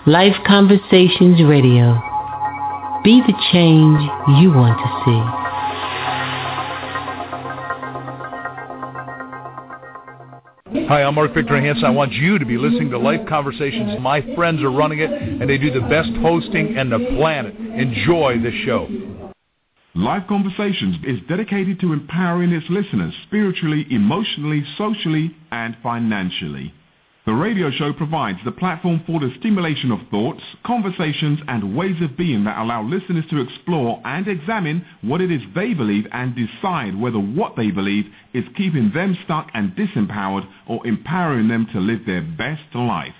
Life Conversations Radio. Be the change you want to see. Hi, I'm Mark Victor Hansen. I want you to be listening to Life Conversations. My friends are running it, and they do the best hosting in the planet. Enjoy the show. Life Conversations is dedicated to empowering its listeners spiritually, emotionally, socially, and financially. The radio show provides the platform for the stimulation of thoughts, conversations, and ways of being that allow listeners to explore and examine what it is they believe and decide whether what they believe is keeping them stuck and disempowered or empowering them to live their best life.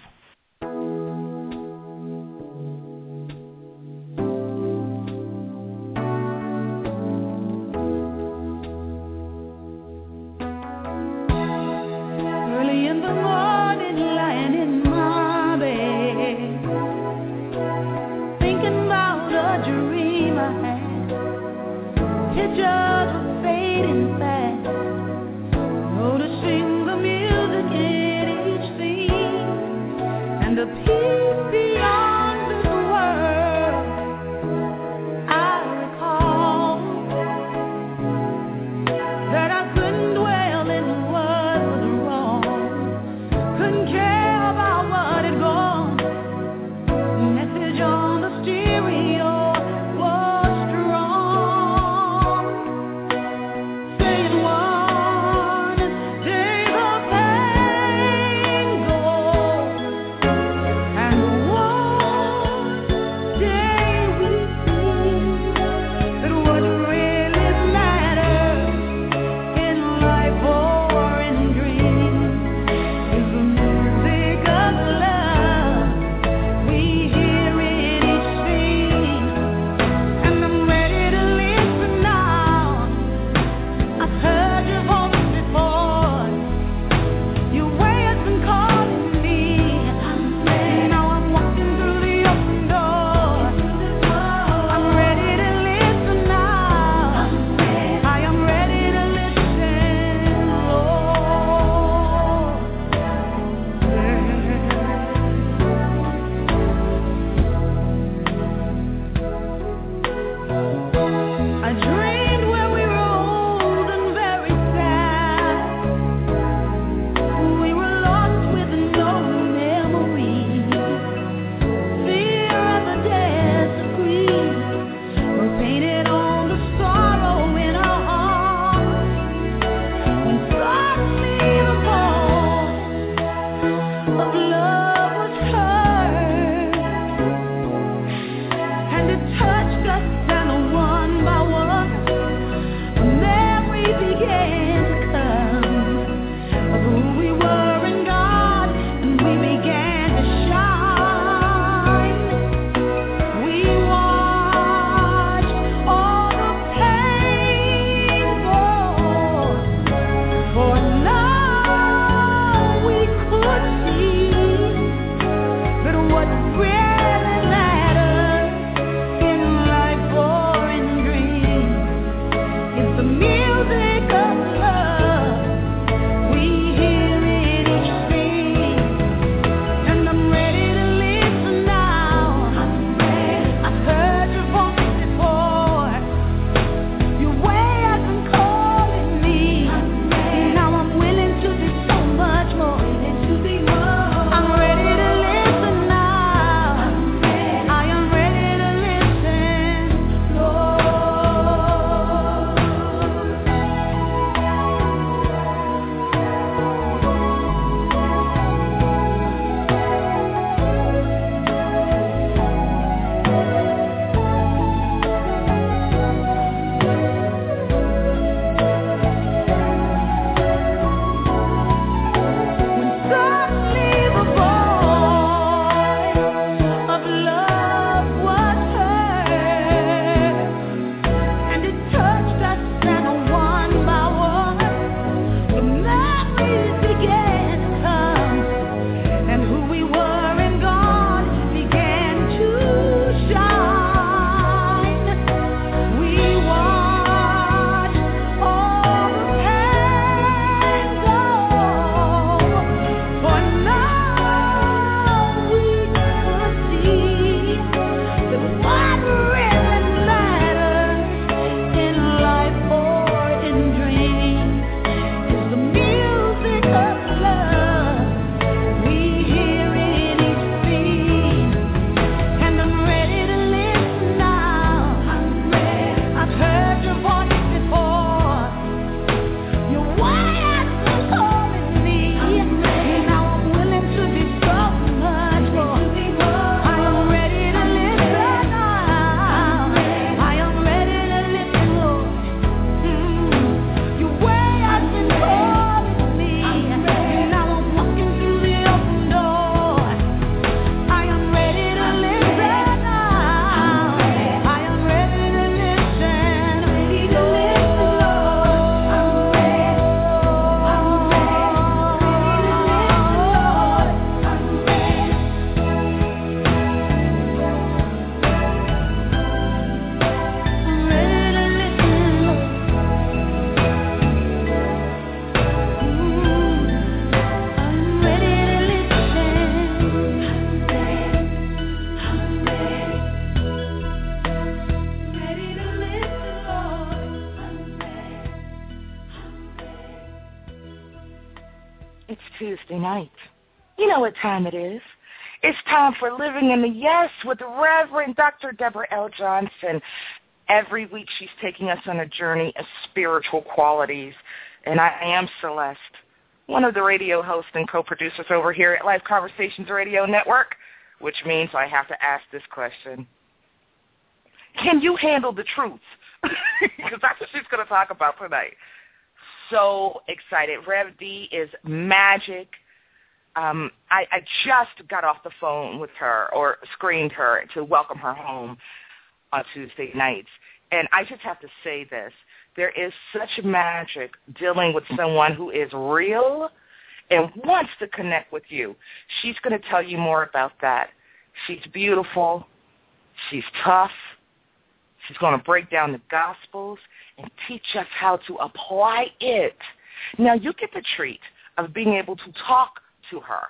It's Tuesday night. You know what time it is. It's time for Living in the Yes with Reverend Dr. Deborah L. Johnson. Every week she's taking us on a journey of spiritual qualities. And I am Celeste, one of the radio hosts and co-producers over here at Life Conversations Radio Network, which means I have to ask this question. Can you handle the truth? Because that's what she's going to talk about tonight. So excited. Rev D is magic. I just got off the phone with her or screened her to welcome her home on Tuesday nights. And I just have to say this. There is such magic dealing with someone who is real and wants to connect with you. She's going to tell you more about that. She's beautiful. She's tough. She's going to break down the Gospels and teach us how to apply it. Now, you get the treat of being able to talk to her.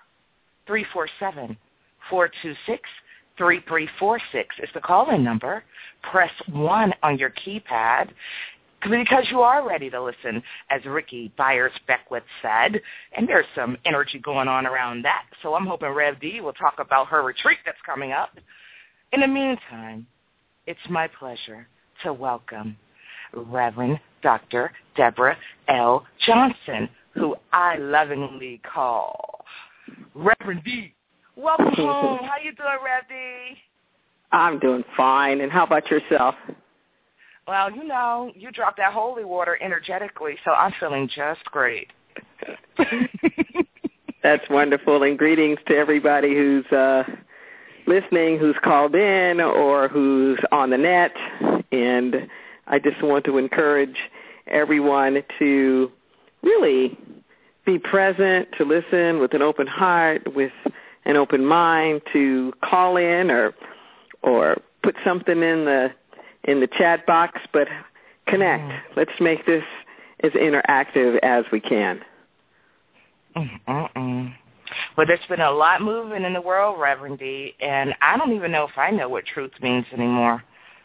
347-426-3346 is the call-in number. Press 1 on your keypad because you are ready to listen, as Ricky Byers-Beckwith said, and there's some energy going on around that, so I'm hoping Rev D will talk about her retreat that's coming up. In the meantime, it's my pleasure to welcome Reverend Dr. Deborah L. Johnson, who I lovingly call Reverend D. Welcome home. How you doing, Rev D? I'm doing fine. And how about yourself? Well, you know, you dropped that holy water energetically, so I'm feeling just great. That's wonderful. And greetings to everybody who's listening, who's called in, or who's on the net. And I just want to encourage everyone to really be present, to listen with an open heart, with an open mind, to call in or put something in the chat box, but connect. Let's make this as interactive as we can. Well, there's been a lot moving in the world, Reverend D, and I don't even know if I know what truth means anymore.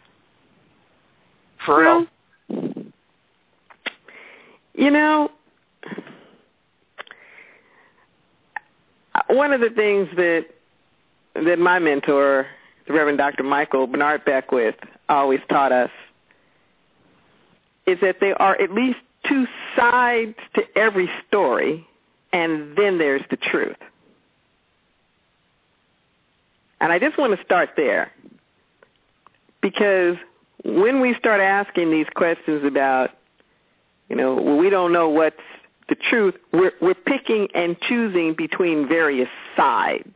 For real. You know, one of the things that my mentor, the Reverend Dr. Michael Bernard Beckwith, always taught us is that there are at least two sides to every story, and then there's the truth. And I just want to start there, because when we start asking these questions about, you know, well, we don't know what's the truth, we're picking and choosing between various sides.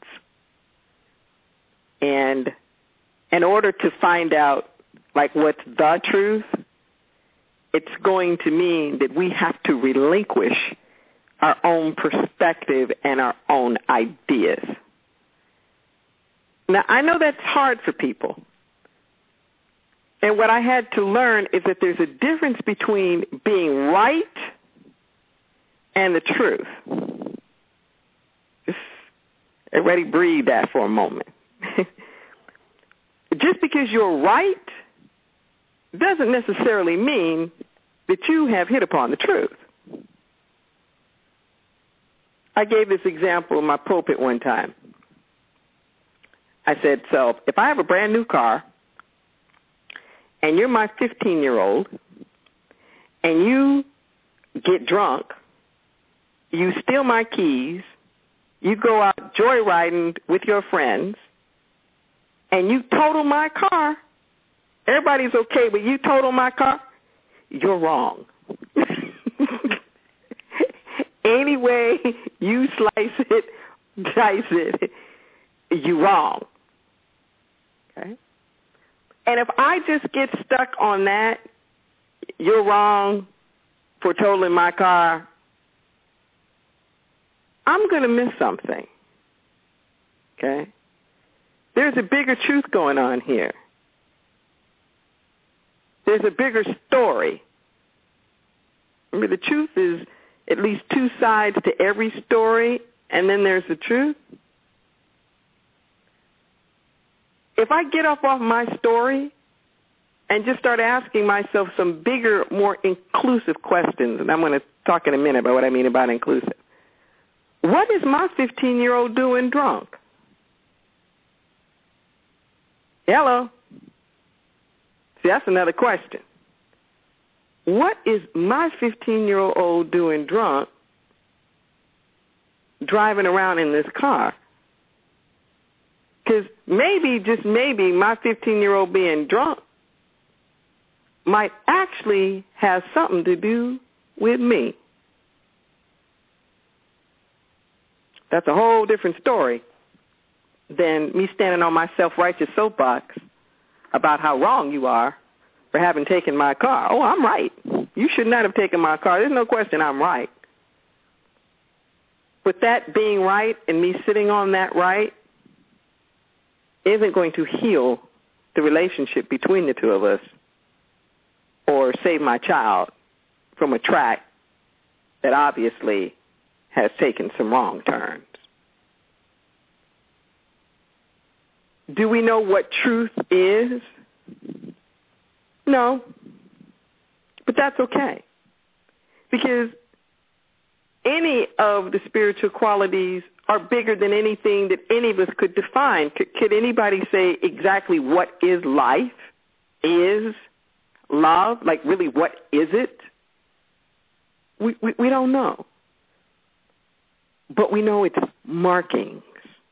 And in order to find out, like, what's the truth, it's going to mean that we have to relinquish our own perspective and our own ideas. Now, I know that's hard for people. And what I had to learn is that there's a difference between being right and the truth. Just everybody breathe that for a moment. Just because you're right doesn't necessarily mean that you have hit upon the truth. I gave this example in my pulpit one time. I said, so if I have a brand new car and you're my 15-year-old and you get drunk, you steal my keys, you go out joyriding with your friends, and you total my car, everybody's okay, but you total my car, you're wrong. Any way you slice it, dice it, you're wrong. Okay? And if I just get stuck on that, you're wrong for totaling my car, I'm going to miss something. Okay? There's a bigger truth going on here. There's a bigger story. Remember, the truth is at least two sides to every story, and then there's the truth. If I get off my story and just start asking myself some bigger, more inclusive questions, and I'm going to talk in a minute about what I mean about inclusive. What is my 15-year-old doing drunk? Hello? See, that's another question. What is my 15-year-old doing drunk driving around in this car? Because maybe, just maybe, my 15-year-old being drunk might actually have something to do with me. That's a whole different story than me standing on my self-righteous soapbox about how wrong you are for having taken my car. Oh, I'm right. You should not have taken my car. There's no question I'm right. But that being right and me sitting on that right isn't going to heal the relationship between the two of us or save my child from a track that obviously has taken some wrong turns. Do we know what truth is? No. But that's okay. Because any of the spiritual qualities are bigger than anything that any of us could define. Could anybody say exactly what is life? Is love? Like, really, what is it? We don't know. But we know it's markings.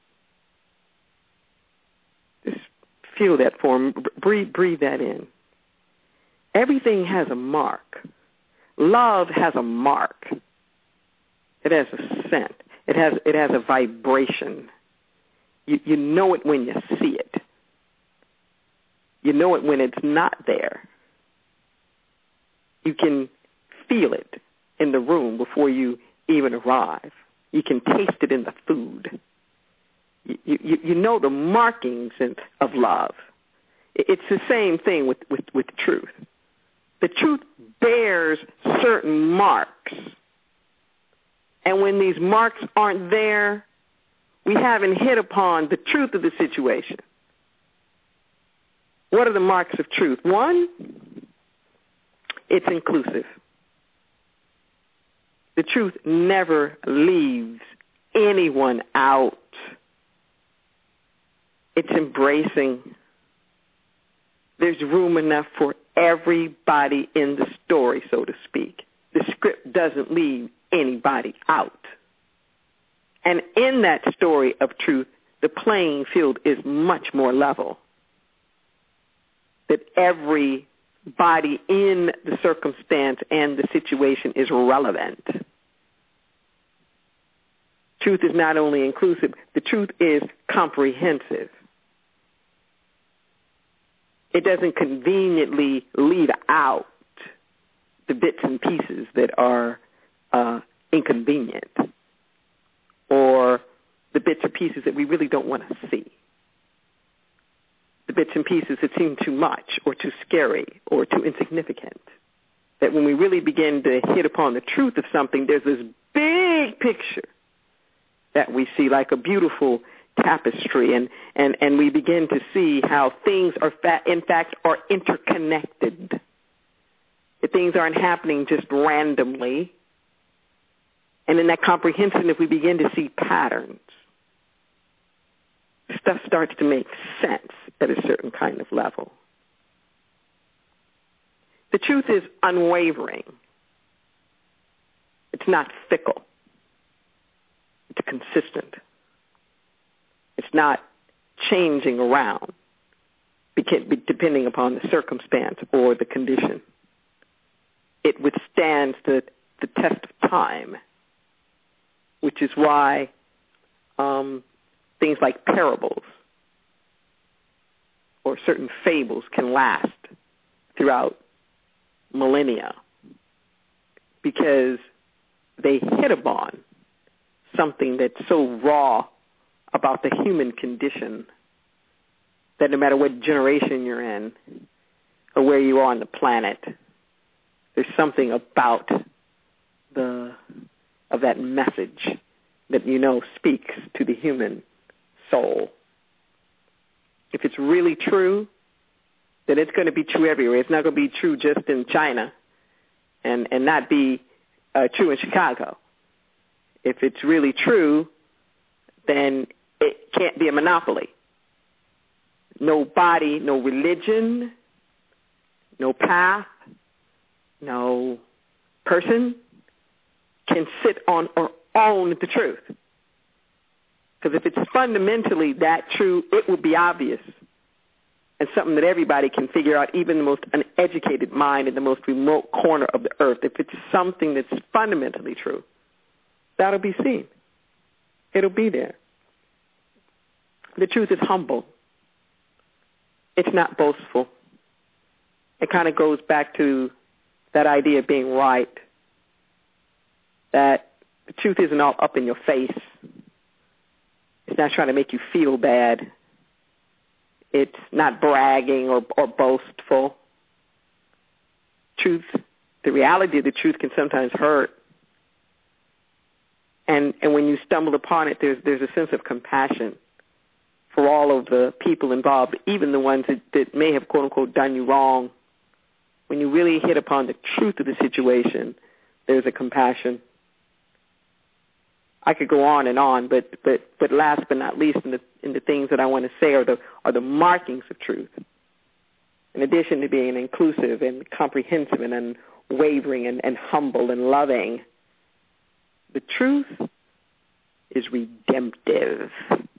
Just feel that for me. Breathe that in. Everything has a mark. Love has a mark. It has a scent. It has a vibration. You know it when you see it. You know it when it's not there. You can feel it in the room before you even arrive. You can taste it in the food. You know the markings of love. It's the same thing with truth. The truth bears certain marks. And when these marks aren't there, we haven't hit upon the truth of the situation. What are the marks of truth? One, it's inclusive. The truth never leaves anyone out. It's embracing. There's room enough for everybody in the story, so to speak. The script doesn't leave anybody out. And in that story of truth, the playing field is much more level. That everybody in the circumstance and the situation is relevant. Truth is not only inclusive, the truth is comprehensive. It doesn't conveniently leave out the bits and pieces that are inconvenient or the bits and pieces that we really don't want to see. The bits and pieces that seem too much or too scary or too insignificant. That when we really begin to hit upon the truth of something, there's this big picture that we see like a beautiful tapestry, and we begin to see how things are in fact are interconnected. That things aren't happening just randomly. And in that comprehension, if we begin to see patterns, stuff starts to make sense at a certain kind of level. The truth is unwavering. It's not fickle. It's consistent. It's not changing around depending upon the circumstance or the condition. It withstands the test of time, which is why things like parables or certain fables can last throughout millennia because they hit upon something that's so raw about the human condition that no matter what generation you're in or where you are on the planet, there's something about that message that you know speaks to the human soul. If it's really true, then it's going to be true everywhere. It's not going to be true just in China and not be true in Chicago. If it's really true, then it can't be a monopoly. No body, no religion, no path, no person can sit on or own the truth. Because if it's fundamentally that true, it will be obvious and something that everybody can figure out, even the most uneducated mind in the most remote corner of the earth. If it's something that's fundamentally true, that'll be seen. It'll be there. The truth is humble. It's not boastful. It kind of goes back to that idea of being right, that the truth isn't all up in your face. It's not trying to make you feel bad. It's not bragging or boastful. Truth, the reality of the truth can sometimes hurt. And when you stumble upon it, there's a sense of compassion for all of the people involved, even the ones that may have, quote unquote, done you wrong. When you really hit upon the truth of the situation, there's a compassion. I could go on, but last but not least, in the things that I want to say are the markings of truth. In addition to being inclusive and comprehensive and unwavering and humble and loving, the truth is redemptive.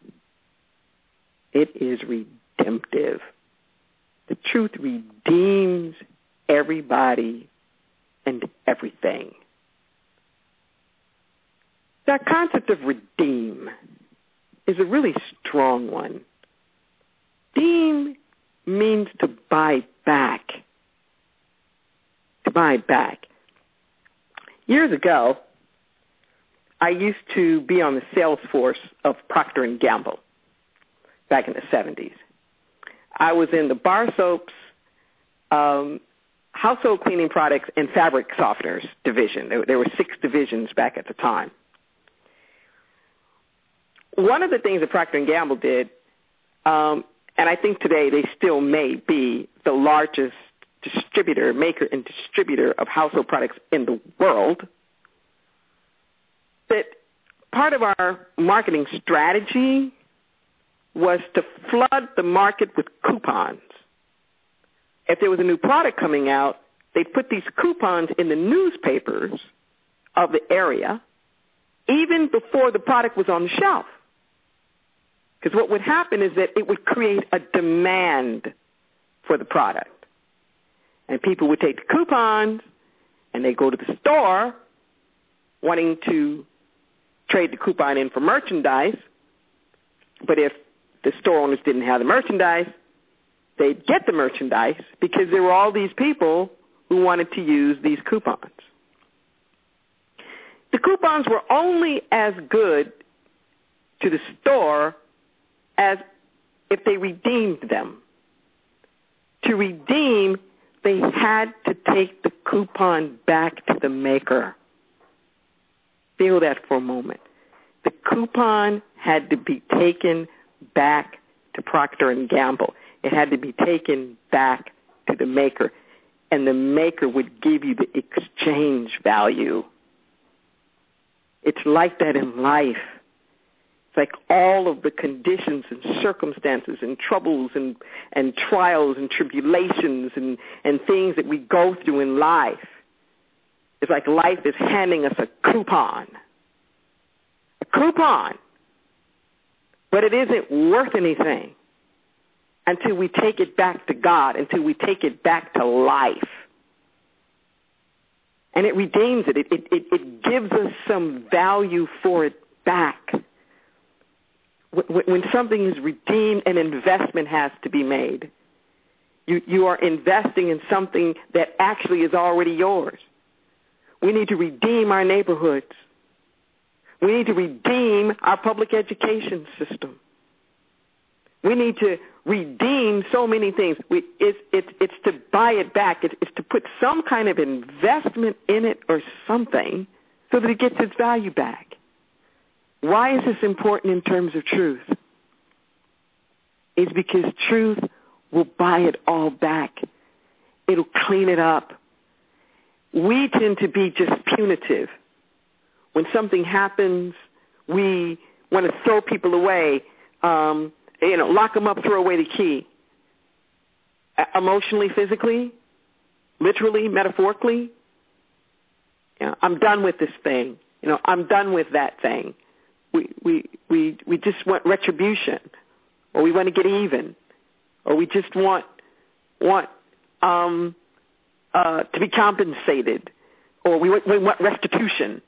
It is redemptive. The truth redeems everybody and everything. That concept of redeem is a really strong one. Redeem means to buy back. To buy back. Years ago, I used to be on the sales force of Procter & Gamble back in the 70s. I was in the bar soaps, household cleaning products, and fabric softeners division. There were 6 divisions back at the time. One of the things that Procter & Gamble did, and I think today they still may be the largest maker and distributor of household products in the world, that part of our marketing strategy was to flood the market with coupons. If there was a new product coming out, they'd put these coupons in the newspapers of the area even before the product was on the shelf. Because what would happen is that it would create a demand for the product. And people would take the coupons and they go to the store wanting to trade the coupon in for merchandise. But if the store owners didn't have the merchandise, they'd get the merchandise because there were all these people who wanted to use these coupons. The coupons were only as good to the store as if they redeemed them. To redeem, they had to take the coupon back to the maker. Feel that for a moment. The coupon had to be taken back to Procter & Gamble. It had to be taken back to the maker, and the maker would give you the exchange value. It's like that in life. It's like all of the conditions and circumstances and troubles and trials and tribulations and things that we go through in life. It's like life is handing us a coupon. A coupon. But it isn't worth anything until we take it back to God, until we take it back to life. And it redeems it. It gives us some value for it back. When something is redeemed, an investment has to be made. You are investing in something that actually is already yours. We need to redeem our neighborhoods. We need to redeem our public education system. We need to redeem so many things. It's to buy it back. It's to put some kind of investment in it or something so that it gets its value back. Why is this important in terms of truth? It's because truth will buy it all back. It'll clean it up. We tend to be just punitive. When something happens, we want to throw people away, lock them up, throw away the key. Emotionally, physically, literally, metaphorically. I'm done with this thing. I'm done with that thing. We just want retribution, or we want to get even, or we just want to be compensated, or we want restitution.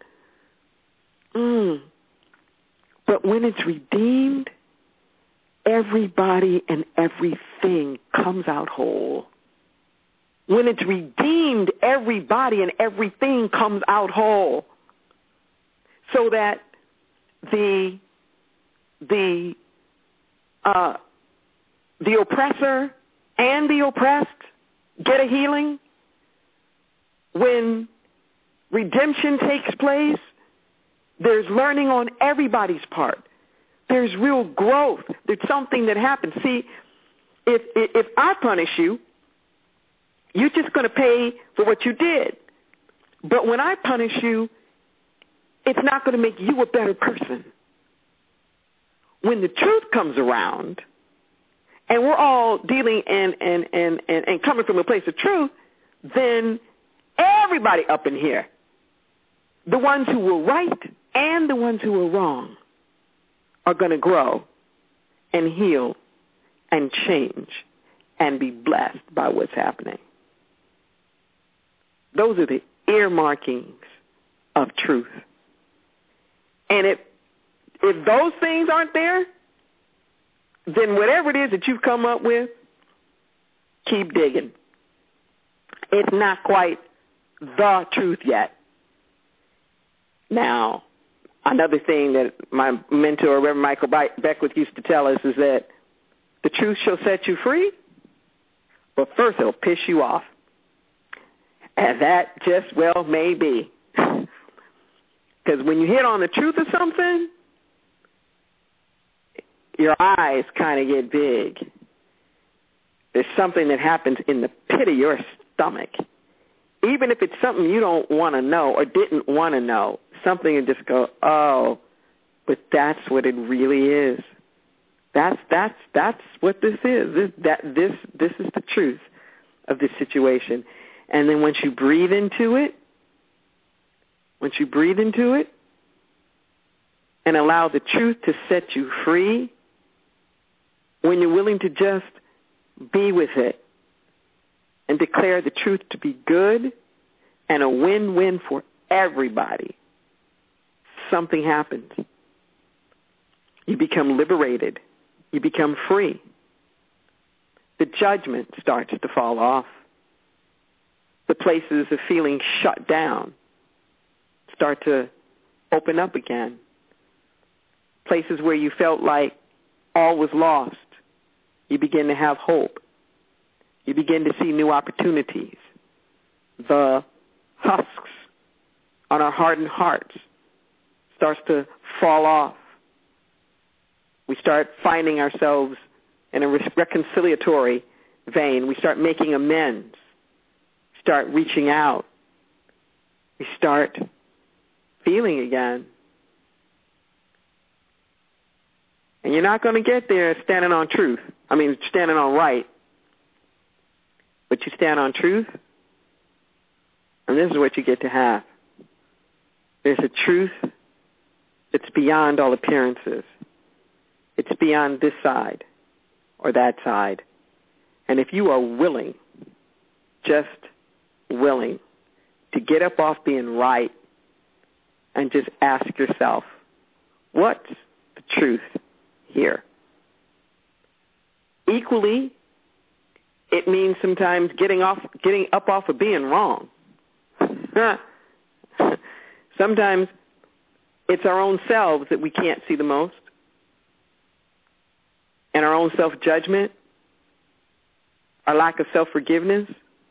But when it's redeemed, everybody and everything comes out whole. When it's redeemed, everybody and everything comes out whole. So that the oppressor and the oppressed get a healing. When redemption takes place, there's learning on everybody's part. There's real growth. There's something that happens. See, if I punish you, you're just going to pay for what you did. But when I punish you, it's not going to make you a better person. When the truth comes around, and we're all dealing and coming from a place of truth, then everybody up in here, the ones who were right and the ones who were wrong, are going to grow and heal and change and be blessed by what's happening. Those are the earmarkings of truth. And if those things aren't there, then whatever it is that you've come up with, keep digging. It's not quite the truth yet. Now, another thing that my mentor, Reverend Michael Beckwith, used to tell us is that the truth shall set you free, but first it'll piss you off. And that just well may be. Because when you hit on the truth of something, your eyes kind of get big. There's something that happens in the pit of your stomach. Even if it's something you don't want to know or didn't want to know, something you just go, oh, but that's what it really is. That's what this is. This is the truth of this situation. And then once you breathe into it, and allow the truth to set you free, when you're willing to just be with it and declare the truth to be good and a win-win for everybody, something happens. You become liberated. You become free. The judgment starts to fall off. The places of feeling shut down start to open up again. Places where you felt like all was lost, you begin to have hope. You begin to see new opportunities. The husks on our hardened hearts starts to fall off. We start finding ourselves in a reconciliatory vein. We start making amends. Start reaching out. We start feeling again. And you're not going to get there standing on right. But you stand on truth, and this is what you get to have. There's a truth that's beyond all appearances. It's beyond this side or that side. And if you are willing, just willing, to get up off being right and just ask yourself, what's the truth here? Equally, it means sometimes getting up off of being wrong. Sometimes it's our own selves that we can't see the most, and our own self-judgment, our lack of self-forgiveness,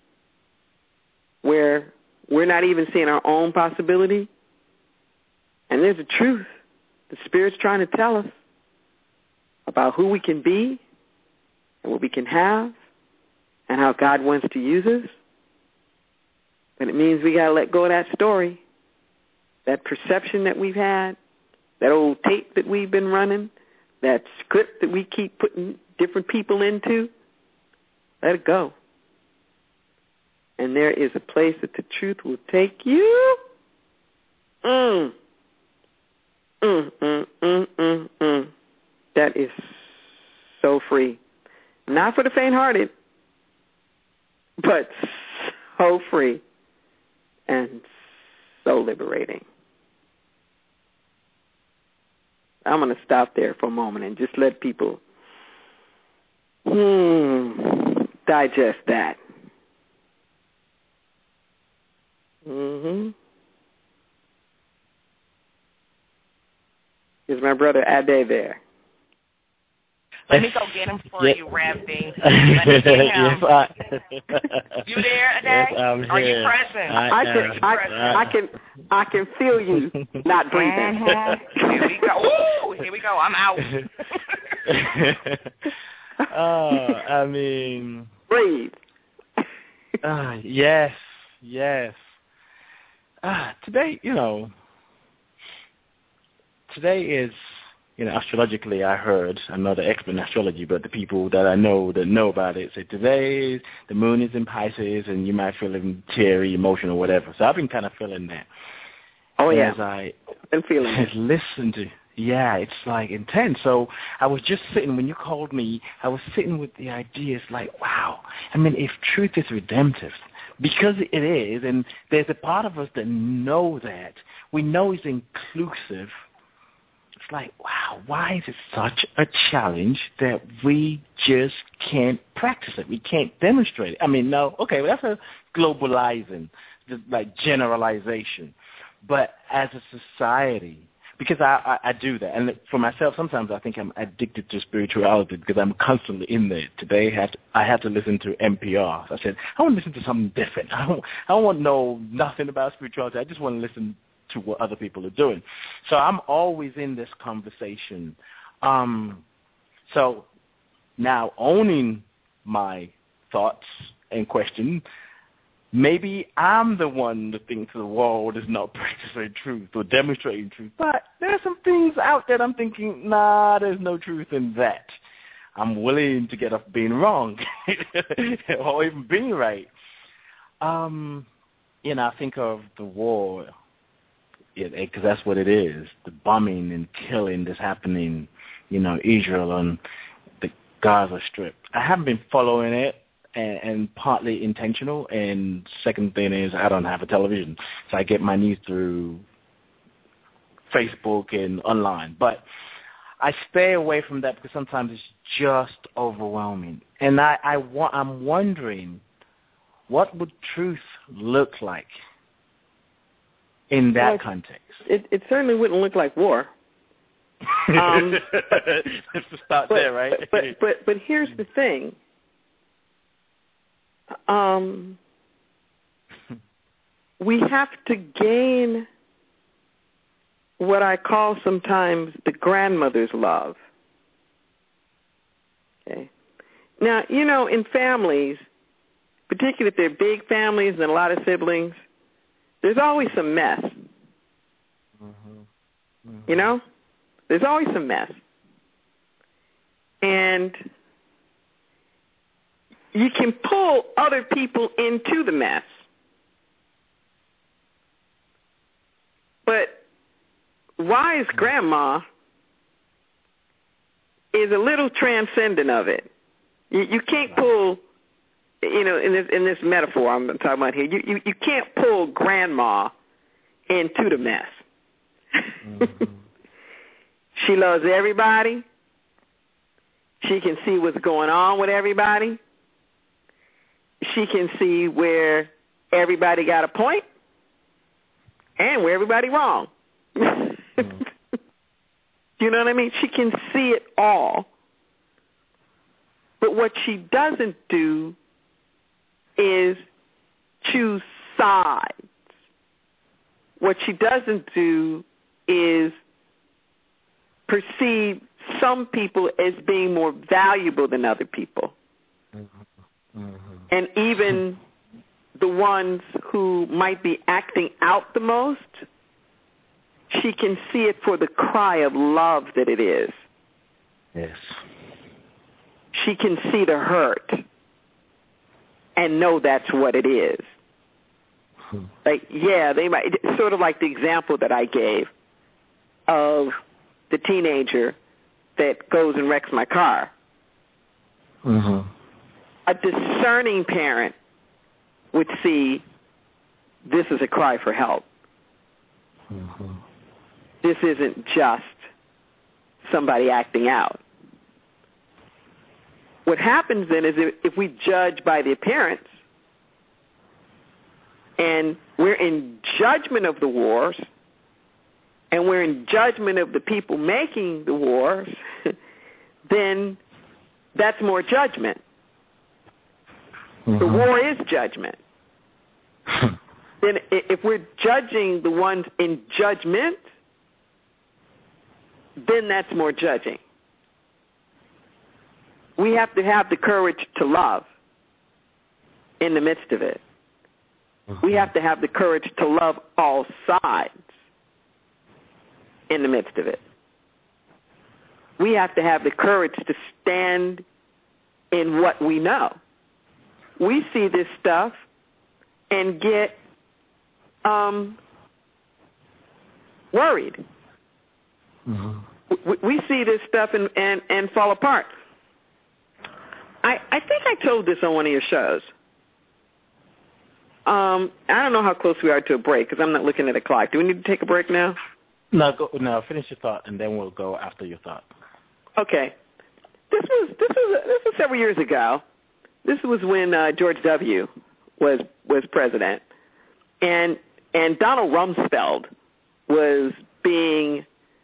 where we're not even seeing our own possibility. And there's a truth the Spirit's trying to tell us about who we can be and what we can have and how God wants to use us. But it means we got to let go of that story that perception that we've had, that old tape that we've been running, that script that we keep putting different people into, let it go. And there is a place that the truth will take you. That is so free. Not for the faint-hearted, but so free and so liberating. I'm going to stop there for a moment and just let people digest that. Is my brother Ade there? Let me go get him for you, Rev B. Let me get him. Yes, You there, Ade? I'm Are here. you present? I can feel you not breathing. Here we go. Ooh, here we go. I'm out. I mean, breathe. Yes. Today is, astrologically, I'm not an expert in astrology, but the people that I know that know about it say today the moon is in Pisces and you might feel teary, emotional, whatever. So I've been kind of feeling that. Oh, yeah. As I've been feeling it. Listen to, it's like intense. So I was just sitting, when you called me, I was sitting with the ideas like, wow. I mean, if truth is redemptive, because it is, and there's a part of us that know that, we know it's inclusive. It's like, wow, why is it such a challenge that we just can't practice it? We can't demonstrate it. I mean, no, okay, well, that's a globalizing, like generalization. But as a society, because I do that, and for myself, sometimes I think I'm addicted to spirituality because I'm constantly in there. Today, I had to listen to NPR. So I said, I want to listen to something different. I don't want to know nothing about spirituality. I just want to listen to what other people are doing. So I'm always in this conversation. So now owning my thoughts and question, maybe I'm the one that thinks the world is not practicing truth or demonstrating truth. But there are some things out there I'm thinking, there's no truth in that. I'm willing to get off being wrong or even being right. I think of the war, because that's what it is, the bombing and killing that's happening, Israel and the Gaza Strip. I haven't been following it, and partly intentional, and second thing is I don't have a television, so I get my news through Facebook and online. But I stay away from that because sometimes it's just overwhelming. And I'm wondering, what would truth look like in that context? It certainly wouldn't look like war. Let's start there, right? But here's the thing. We have to gain what I call sometimes the grandmother's love. Okay. Now, in families, particularly if they're big families and a lot of siblings, there's always some mess. There's always some mess. And you can pull other people into the mess. But wise grandma is a little transcendent of it. You can't pull, in this metaphor I'm talking about here, you can't pull grandma into the mess. She loves everybody. She can see what's going on with everybody. She can see where everybody got a point and where everybody wrong. You know what I mean? She can see it all. But what she doesn't do is choose sides. What she doesn't do is perceive some people as being more valuable than other people. And even the ones who might be acting out the most she can see it for the cry of love that it is. Yes. She can see the hurt and know that's what it is. Like, yeah, they might, sort of like the example that I gave of the teenager that goes and wrecks my car. Mm-hmm. A discerning parent would see this is a cry for help. Mm-hmm. This isn't just somebody acting out. What happens then is if we judge by the appearance and we're in judgment of the wars and we're in judgment of the people making the wars, then that's more judgment. Mm-hmm. The war is judgment. Then if we're judging the ones in judgment, then that's more judging. We have to have the courage to love in the midst of it. Mm-hmm. We have to have the courage to love all sides in the midst of it. We have to have the courage to stand in what we know. We see this stuff and get worried. Mm-hmm. We see this stuff and fall apart. I think I told this on one of your shows. I don't know how close we are to a break because I'm not looking at a clock. Do we need to take a break now? No, finish your thought, and then we'll go after your thought. Okay. This was several years ago. This was when George W. was president, and Donald Rumsfeld was being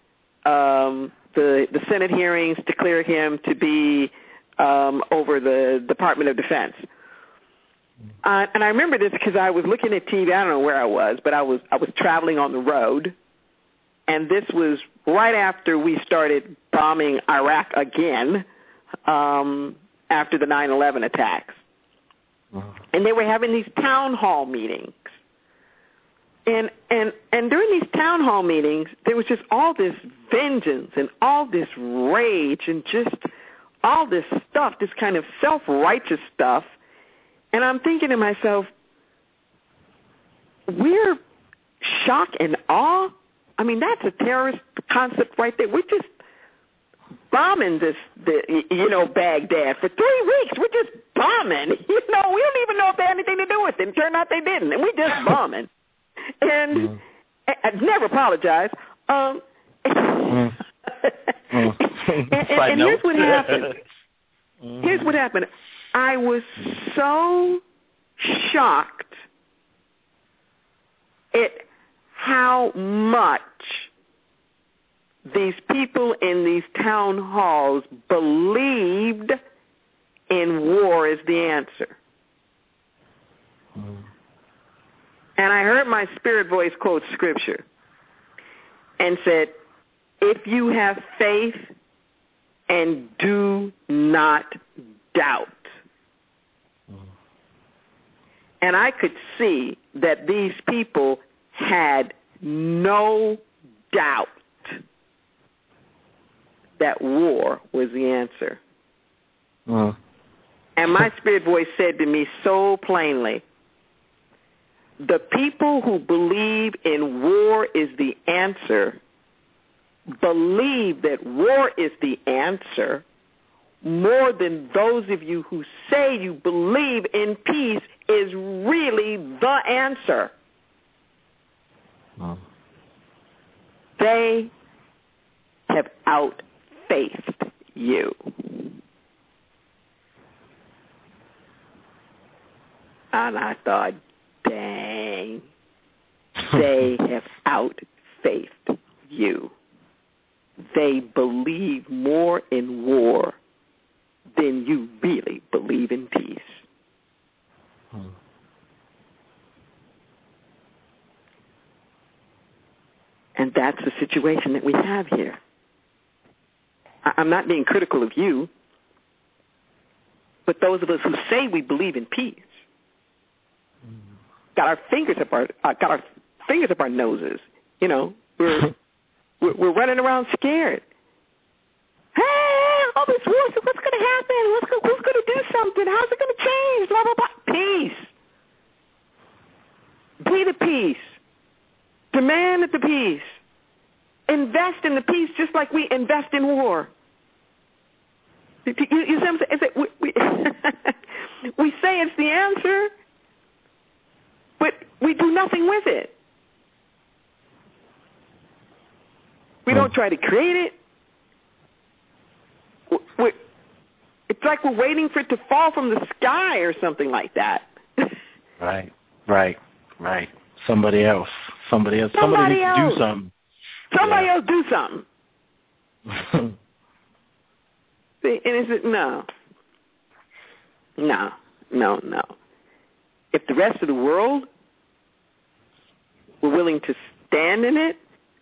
the Senate hearings declared him to be over the Department of Defense. And I remember this because I was looking at TV. I don't know where I was, but I was traveling on the road, and this was right after we started bombing Iraq again after the 9/11 attacks. And they were having these town hall meetings. And during these town hall meetings, there was just all this vengeance and all this rage and just all this stuff, this kind of self-righteous stuff. And I'm thinking to myself, we're shock and awe? I mean, that's a terrorist concept right there. We're just bombing Baghdad for 3 weeks. We're just bombing. We don't even know if they had anything to do with it. It turned out they didn't. And we're just bombing. And I'd never apologize. And here's what happened. Here's what happened. I was so shocked at how much these people in these town halls believed in war as the answer. And I heard my spirit voice quote scripture and said, if you have faith and do not doubt. And I could see that these people had no doubt that war was the answer. And my spirit voice said to me so plainly, the people who believe in war is the answer believe that war is the answer more than those of you who say you believe in peace is really the answer. They have outfaithed you. And I thought, dang, they have outfaithed you. They believe more in war than you really believe in peace. And that's the situation that we have here. I'm not being critical of you, but those of us who say we believe in peace got our fingers up our noses, We're running around scared. Hey, all this war, so what's going to happen? Who's going to do something? How's it going to change? Blah, blah, blah. Peace. Be the peace. Demand the peace. Invest in the peace just like we invest in war. You see what I'm saying? We say it's the answer, but we do nothing with it. We don't try to create it. It's like we're waiting for it to fall from the sky or something like that. Right. Somebody else needs to do something. Somebody else do something. See, and it's no. If the rest of the world were willing to stand in it,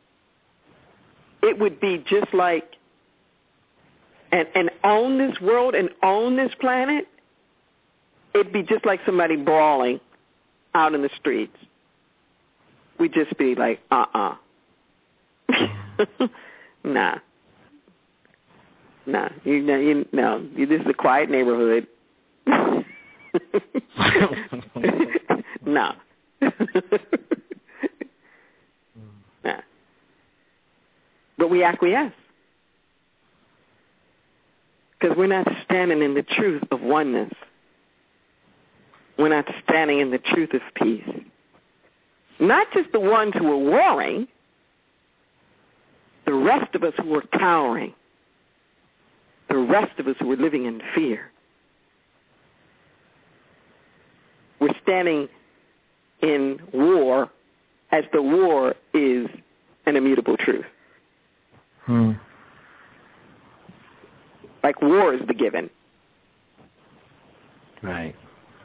it would be just like and own this world and own this planet. It'd be just like somebody brawling out in the streets. We'd just be like, nah. This is a quiet neighborhood. No. Nah. But we acquiesce. Because we're not standing in the truth of oneness. We're not standing in the truth of peace. Not just the ones who are warring, the rest of us who are cowering, the rest of us who are living in fear. We're standing in war as the war is an immutable truth. Like war is the given. Right.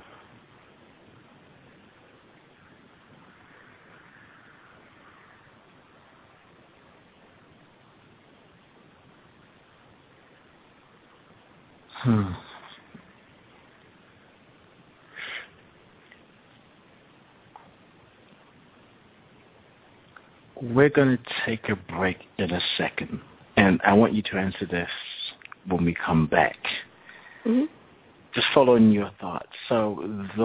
We're going to take a break in a second, and I want you to answer this when we come back. Mm-hmm. Just following your thoughts. So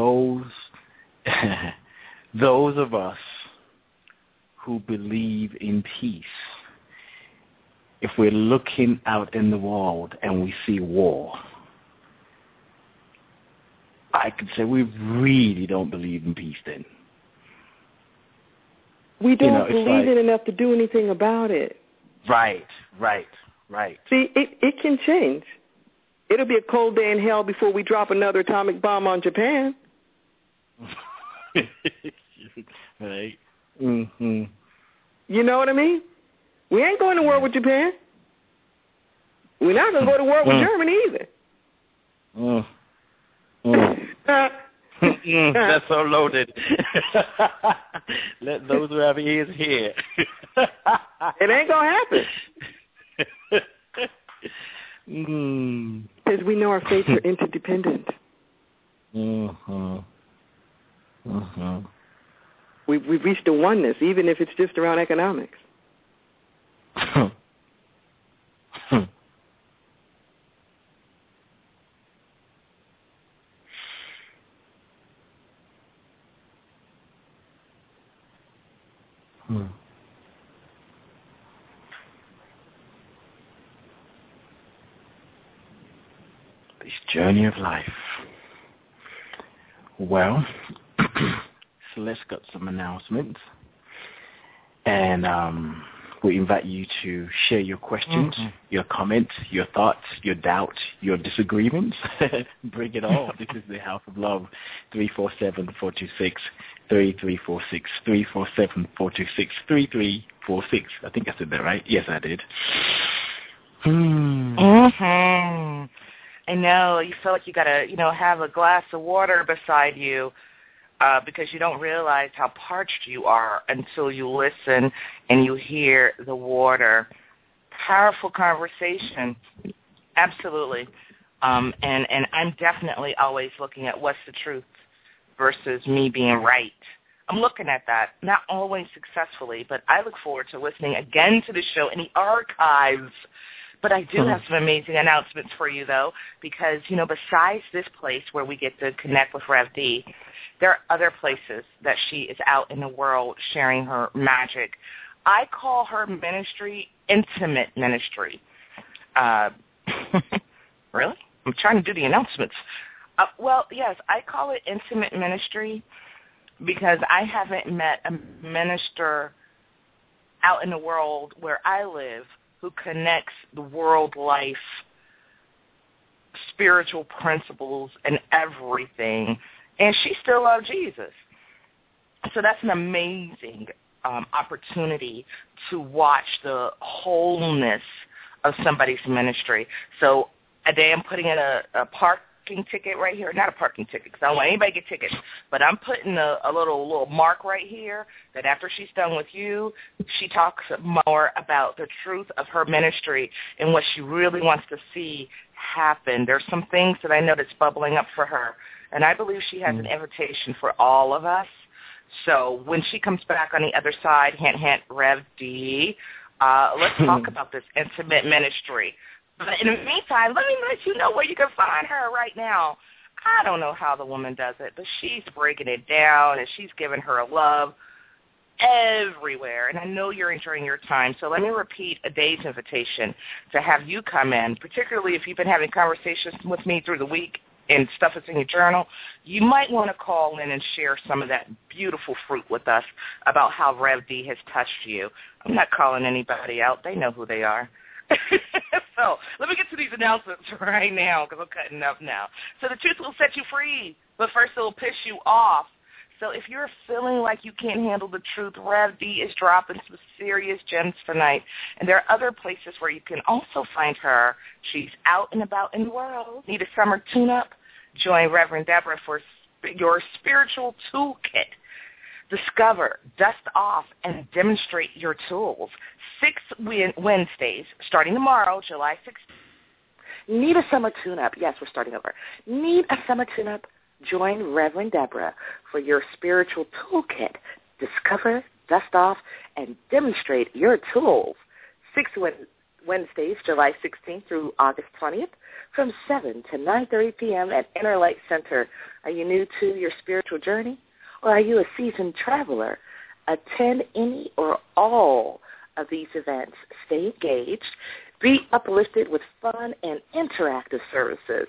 those of us who believe in peace, if we're looking out in the world and we see war, I could say we really don't believe in peace then. We don't believe it enough to do anything about it. Right. See, it can change. It'll be a cold day in hell before we drop another atomic bomb on Japan. Right. Mm-hmm. You know what I mean? We ain't going to war with Japan. We're not going to go to war with Germany either. That's so loaded. Let those who have ears hear. It ain't going to happen. Because we know our fates are interdependent. We've reached a oneness, even if it's just around economics. This journey of life. Well, Celeste got some announcements, and we invite you to share your questions, your comments, your thoughts, your doubts, your disagreements. Bring it all. This is the House of Love, 347-426-3346, 347-426-3346. I think I said that right. Yes, I did. I know. You feel like you got to, have a glass of water beside you because you don't realize how parched you are until you listen and you hear the water. Powerful conversation. Absolutely. And I'm definitely always looking at what's the truth versus me being right. I'm looking at that, not always successfully, but I look forward to listening again to the show in the archives. But I do have some amazing announcements for you, though, because, besides this place where we get to connect with Rev D, there are other places that she is out in the world sharing her magic. I call her ministry intimate ministry. Really? I'm trying to do the announcements. Well, yes, I call it intimate ministry because I haven't met a minister out in the world where I live who connects the world life, spiritual principles, and everything. And she still loves Jesus. So that's an amazing opportunity to watch the wholeness of somebody's ministry. So today I'm putting in a parking ticket right here. Not a parking ticket because I don't want anybody to get tickets, but I'm putting a little mark right here that after she's done with you, she talks more about the truth of her ministry and what she really wants to see happen. There's some things that I know that's bubbling up for her, and I believe she has an invitation for all of us. So when she comes back on the other side, hint, hint, Rev D, let's talk about this intimate ministry. But in the meantime, let me let you know where you can find her right now. I don't know how the woman does it, but she's breaking it down, and she's giving her love everywhere. And I know you're enjoying your time, so let me repeat a day's invitation to have you come in, particularly if you've been having conversations with me through the week and stuff that's in your journal. You might want to call in and share some of that beautiful fruit with us about how Rev D has touched you. I'm not calling anybody out. They know who they are. So let me get to these announcements right now because I'm cutting up now. So the truth will set you free, but first it will piss you off. So if you're feeling like you can't handle the truth, Rev D is dropping some serious gems tonight. And there are other places where you can also find her. She's out and about in the world. Need a summer tune-up? Join Reverend Deborah for your spiritual toolkit. Discover, dust off, and demonstrate your tools. 6 Wednesdays, starting tomorrow, July 16th. Need a summer tune-up? Yes, we're starting over. Need a summer tune-up? Join Reverend Deborah for your spiritual toolkit. Discover, dust off, and demonstrate your tools. 6 Wednesdays, July 16th through August 20th, from 7 to 9:30 p.m. at Inner Light Center. Are you new to your spiritual journey? Or are you a seasoned traveler? Attend any or all of these events. Stay engaged. Be uplifted with fun and interactive services.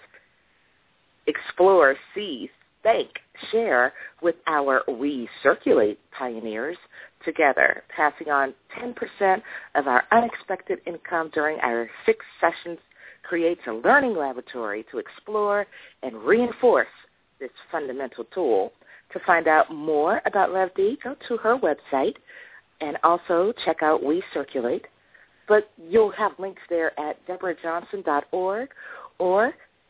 Explore, see, thank, share with our We Circulate pioneers together, passing on 10% of our unexpected income during our 6 sessions creates a learning laboratory to explore and reinforce this fundamental tool. To find out more about Rev D, go to her website and also check out We Circulate. But you'll have links there at deborahjohnson.org or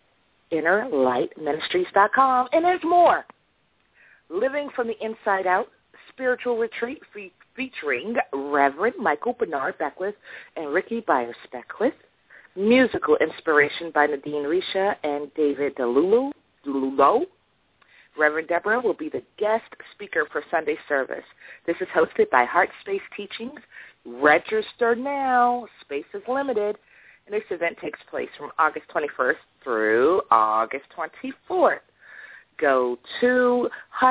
innerlightministries.com. And there's more. Living from the Inside Out, spiritual retreat featuring Reverend Michael Bernard Beckwith and Ricky Byers Beckwith. Musical inspiration by Nadine Risha and David DeLulo. Reverend Deborah will be the guest speaker for Sunday service. This is hosted by Heart Space Teachings. Register now. Space is limited. And this event takes place from August 21st through August 24th. Go to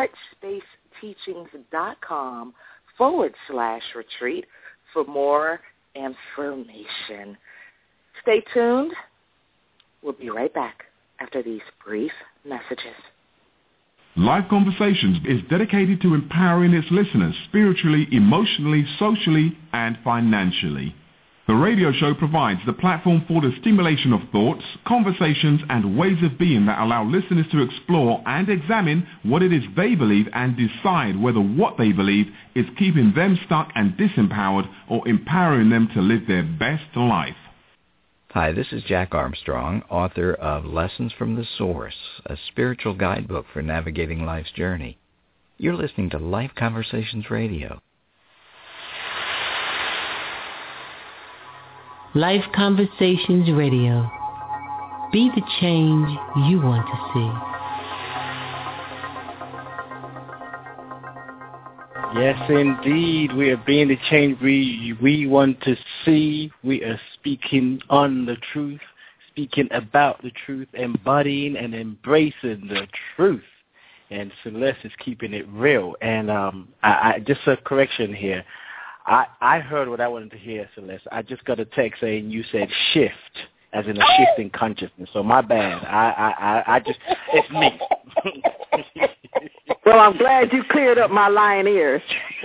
heartspaceteachings.com/retreat for more information. Stay tuned. We'll be right back after these brief messages. Live Conversations is dedicated to empowering its listeners spiritually, emotionally, socially, and financially. The radio show provides the platform for the stimulation of thoughts, conversations, and ways of being that allow listeners to explore and examine what it is they believe and decide whether what they believe is keeping them stuck and disempowered or empowering them to live their best life. Hi, this is Jack Armstrong, author of Lessons from the Source, a spiritual guidebook for navigating life's journey. You're listening to Life Conversations Radio. Life Conversations Radio. Be the change you want to see. Yes, indeed. We are being the change we want to see. We are speaking on the truth, speaking about the truth, embodying and embracing the truth. And Celeste is keeping it real. And I just a correction here. I heard what I wanted to hear, Celeste. I just got a text saying you said shift, as in a shift in consciousness. So my bad. I just, it's me. Well, I'm glad you cleared up my lying ears.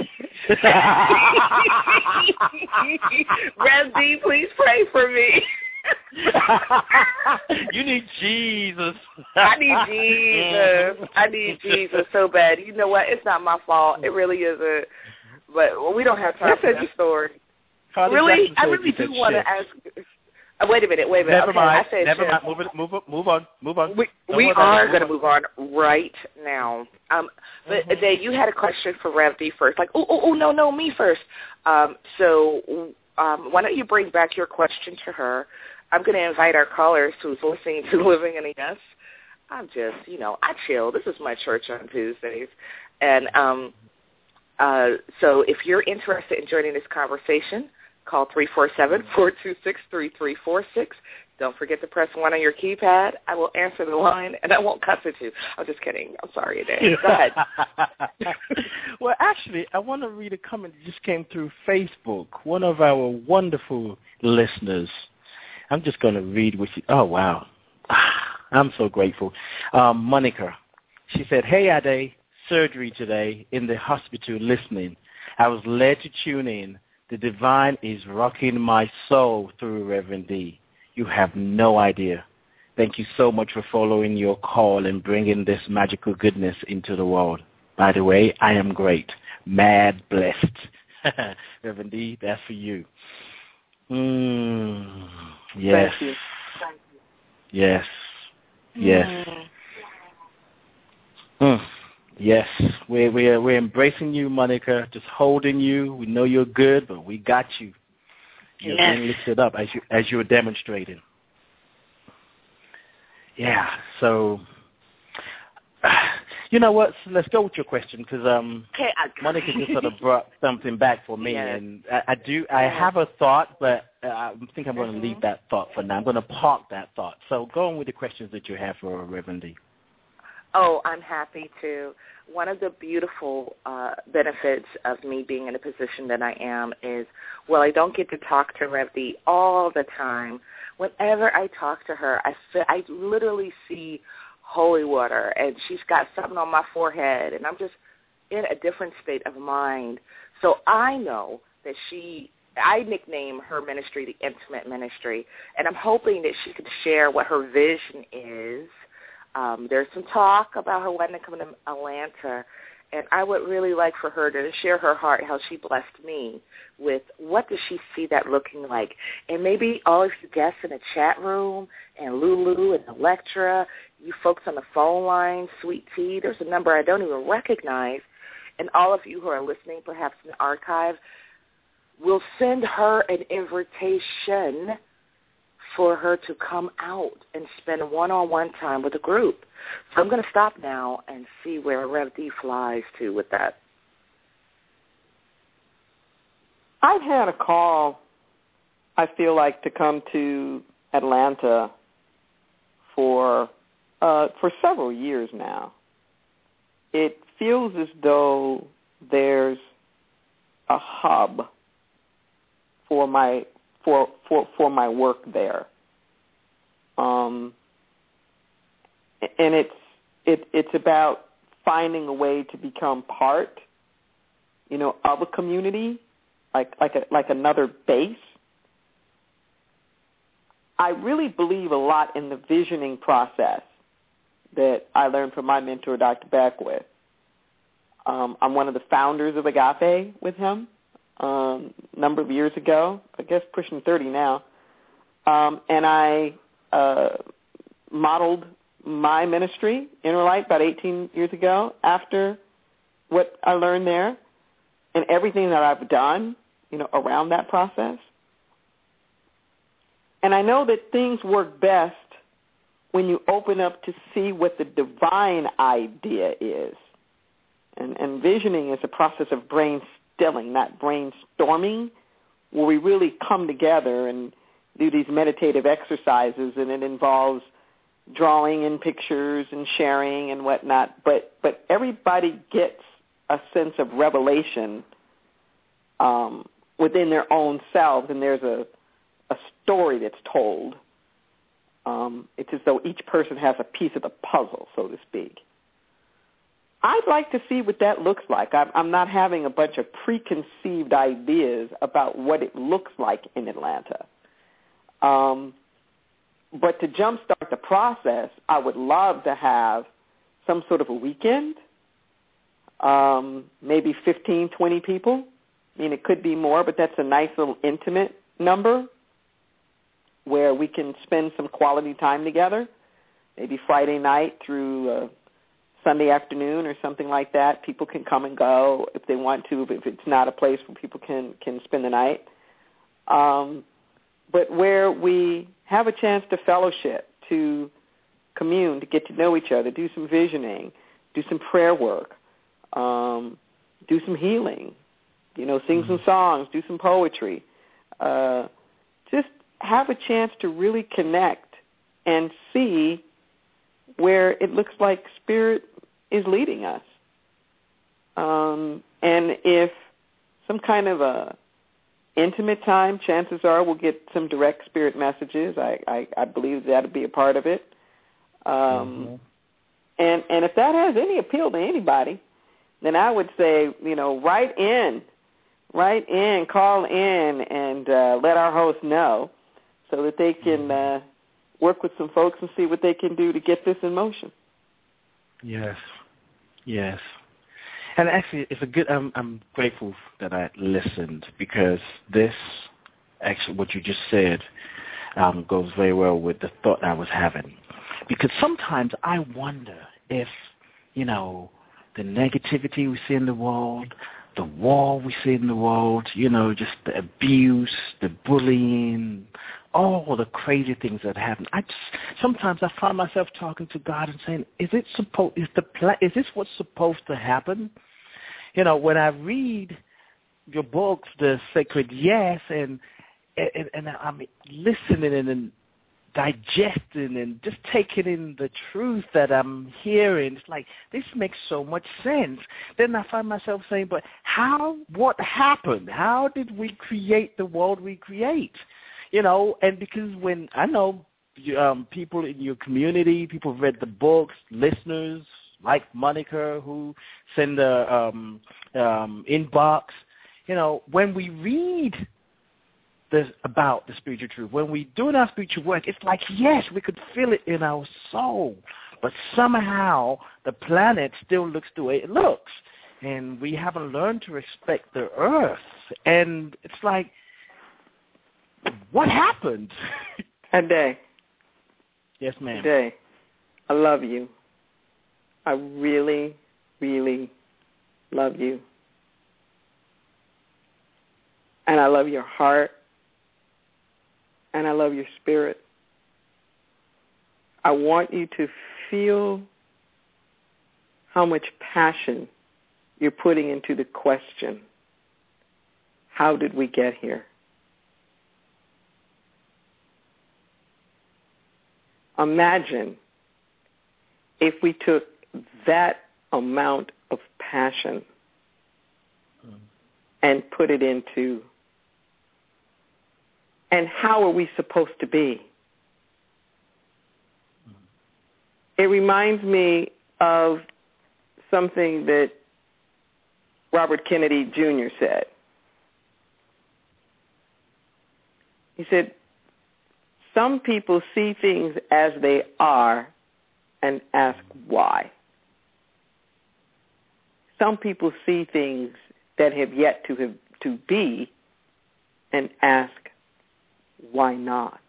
Rev D, please pray for me. You need Jesus. I need Jesus so bad. You know what? It's not my fault. It really isn't. But we don't have time for that story. Really? I really do want to ask. Wait a minute. Never mind. I said Never mind. Move on. We are going to move on right now. But Dave, you had a question for Rev D first. Like, no, me first. So why don't you bring back your question to her? I'm going to invite our callers who's listening to Living in a Yes. I'm just, I chill. This is my church on Tuesdays. And so if you're interested in joining this conversation, call 347-426-3346. Don't forget to press 1 on your keypad. I will answer the line, and I won't cuss at you. I'm just kidding. I'm sorry, Dave. Go ahead. Well, actually, I want to read a comment that just came through Facebook. One of our wonderful listeners. I'm just going to read what she... Oh, wow. I'm so grateful. Monica. She said, "Hey, Ade, surgery today in the hospital listening. I was led to tune in. The divine is rocking my soul through Reverend D. You have no idea. Thank you so much for following your call and bringing this magical goodness into the world. By the way, I am great. Mad blessed." Reverend D, that's for you. Yes. Thank you. Yes. Yes, we're embracing you, Monica. Just holding you. We know you're good, but we got you. You're being lifted up as you were demonstrating. Yeah. So, you know what? So let's go with your question because Monica just sort of brought something back for me, and I have a thought, but I think I'm going to leave that thought for now. I'm going to park that thought. So go on with the questions that you have for Reverend D. Oh, I'm happy to. One of the beautiful benefits of me being in a position that I am is, well, I don't get to talk to Rev D all the time. Whenever I talk to her, I literally see holy water, and she's got something on my forehead, and I'm just in a different state of mind. So I know that I nickname her ministry the Intimate Ministry, and I'm hoping that she could share what her vision is. There's some talk about her wanting to come to Atlanta, and I would really like for her to share her heart, how she blessed me with what does she see that looking like. And maybe all of you guests in the chat room, and Lulu and Electra, you folks on the phone line, Sweet Tea, there's a number I don't even recognize, and all of you who are listening perhaps in the archive, will send her an invitation for her to come out and spend one-on-one time with a group. So I'm going to stop now and see where Rev D flies to with that. I've had a call, I feel like, to come to Atlanta for several years now. It feels as though there's a hub for my work there, and it's about finding a way to become part, of a community, like another base. I really believe a lot in the visioning process that I learned from my mentor, Dr. Beckwith. I'm one of the founders of Agape with him. Number of years ago, I guess pushing 30 now, and I modeled my ministry, Inner Light, about 18 years ago after what I learned there and everything that I've done, around that process. And I know that things work best when you open up to see what the divine idea is. And visioning is a process of brain stilling, not brainstorming, where we really come together and do these meditative exercises, and it involves drawing in pictures and sharing and whatnot. But everybody gets a sense of revelation within their own selves, and there's a story that's told. It's as though each person has a piece of the puzzle, so to speak. I'd like to see what that looks like. I'm not having a bunch of preconceived ideas about what it looks like in Atlanta. But to jumpstart the process, I would love to have some sort of a weekend, maybe 15, 20 people. I mean, it could be more, but that's a nice little intimate number where we can spend some quality time together, maybe Friday night through Sunday afternoon or something like that. People can come and go if they want to, if it's not a place where people can spend the night. But where we have a chance to fellowship, to commune, to get to know each other, do some visioning, do some prayer work, do some healing, sing some songs, do some poetry. Just have a chance to really connect and see where it looks like Spirit is leading us. And if some kind of a intimate time, chances are we'll get some direct Spirit messages. I believe that'll be a part of it. And if that has any appeal to anybody, then I would say, write in, call in, and let our host know so that they can work with some folks and see what they can do to get this in motion. Yes. And actually, it's a good. I'm grateful that I listened, because this, actually, what you just said, goes very well with the thought I was having. Because sometimes I wonder if, the negativity we see in the world, the war we see in the world, just the abuse, the bullying, all the crazy things that happen. Sometimes I find myself talking to God and saying, is this what's supposed to happen? When I read your books, The Sacred Yes, and I'm listening and digesting and just taking in the truth that I'm hearing, it's like, this makes so much sense. Then I find myself saying, but what happened? How did we create the world we create? And because when I know people in your community, people have read the books, listeners like Monica who send the inbox, when we read about the spiritual truth, when we do our spiritual work, it's like, yes, we could feel it in our soul, but somehow the planet still looks the way it looks, and we haven't learned to respect the earth. And it's like, what happened? Ade. Yes, ma'am. Ade, I love you. I really, really love you. And I love your heart. And I love your spirit. I want you to feel how much passion you're putting into the question, how did we get here? Imagine if we took that amount of passion and put it into, and how are we supposed to be? It reminds me of something that Robert Kennedy Jr. said. He said, some people see things as they are and ask why. Some people see things that have yet to be and ask why not.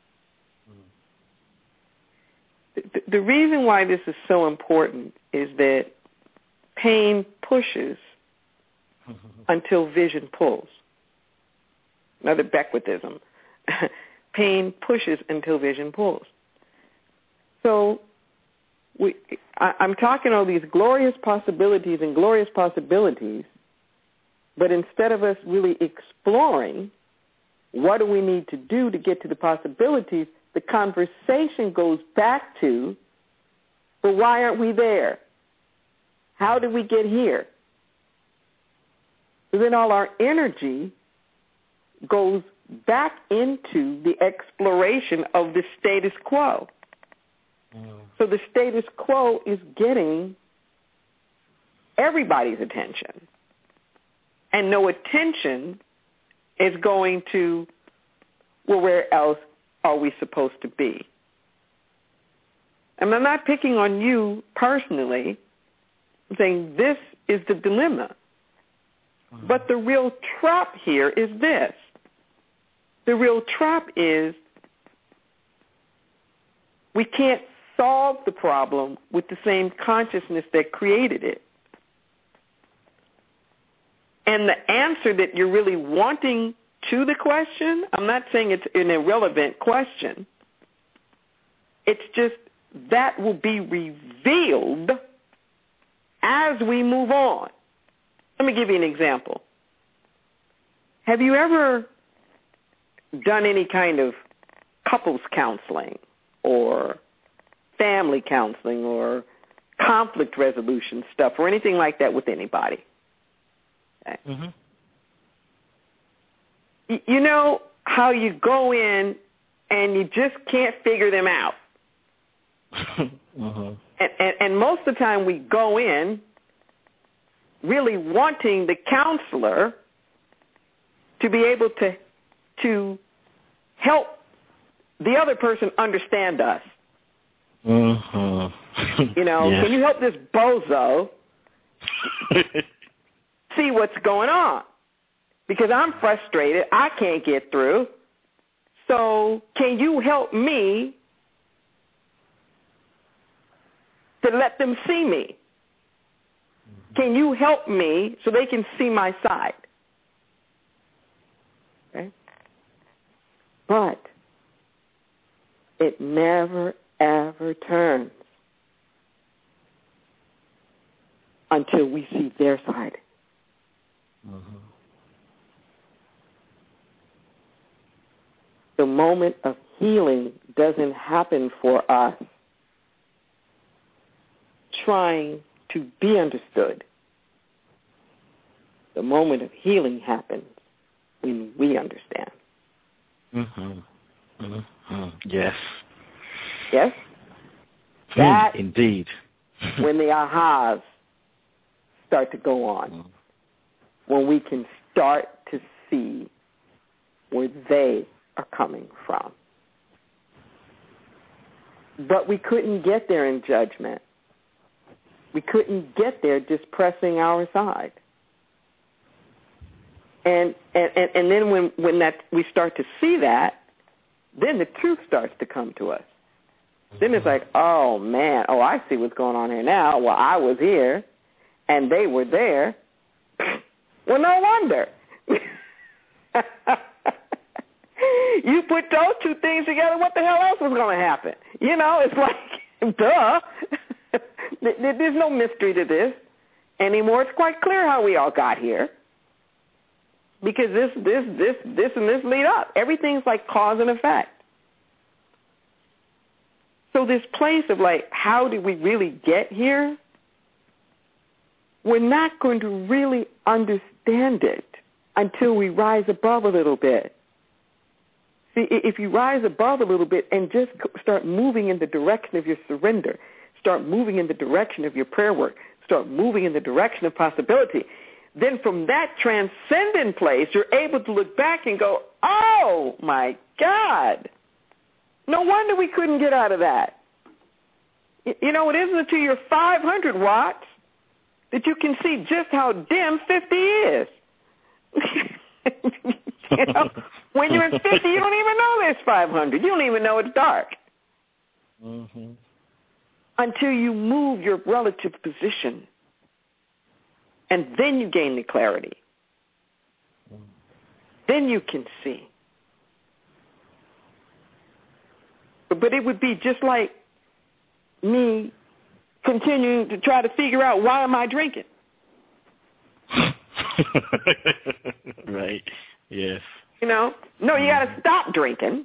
The reason why this is so important is that pain pushes until vision pulls. Another Beckwism. Pain pushes until vision pulls. So I'm talking all these glorious possibilities, but instead of us really exploring what do we need to do to get to the possibilities, the conversation goes back to, well, why aren't we there? How did we get here? So then all our energy goes back into the exploration of the status quo. So the status quo is getting everybody's attention. And no attention is going to, well, where else are we supposed to be? And I'm not picking on you personally. I'm saying this is the dilemma. But the real trap here is this. The real trap is we can't solve the problem with the same consciousness that created it. And the answer that you're really wanting to the question, I'm not saying it's an irrelevant question. It's just that will be revealed as we move on. Let me give you an example. Have you ever done any kind of couples counseling or family counseling or conflict resolution stuff or anything like that with anybody? Okay. Mm-hmm. You know how you go in and you just can't figure them out. Mm-hmm. And most of the time we go in really wanting the counselor to be able to help the other person understand us. Mm-hmm. You know, yes. Can you help this bozo see what's going on? Because I'm frustrated. I can't get through. So can you help me to let them see me? Can you help me so they can see my side? Okay? But it never, ever turns until we see their side. Mm-hmm. The moment of healing doesn't happen for us trying to be understood. The moment of healing happens when we understand. Mm-hmm. Mm-hmm. Yes. Yes? That indeed. when the ahas start to go on. When we can start to see where they are coming from. But we couldn't get there in judgment. We couldn't get there just pressing our side. And then when that we start to see that, then the truth starts to come to us. Then it's like, oh, man, I see what's going on here now. Well, I was here, and they were there. Well, no wonder. You put those two things together, what the hell else was going to happen? You know, it's like, duh. There's no mystery to this anymore. It's quite clear how we all got here. Because this and this lead up. Everything's like cause and effect. So this place of like, how did we really get here? We're not going to really understand it until we rise above a little bit. See, if you rise above a little bit and just start moving in the direction of your surrender, start moving in the direction of your prayer work, start moving in the direction of possibility, then from that transcendent place, you're able to look back and go, oh, my God, no wonder we couldn't get out of that. You know, it isn't until you're 500 watts that you can see just how dim 50 is. You know, when you're in 50, you don't even know there's 500. You don't even know it's dark. Mm-hmm. Until you move your relative position. And then you gain the clarity. Then you can see. But it would be just like me continuing to try to figure out, why am I drinking? Right. Yes. You know, no, you got to stop drinking.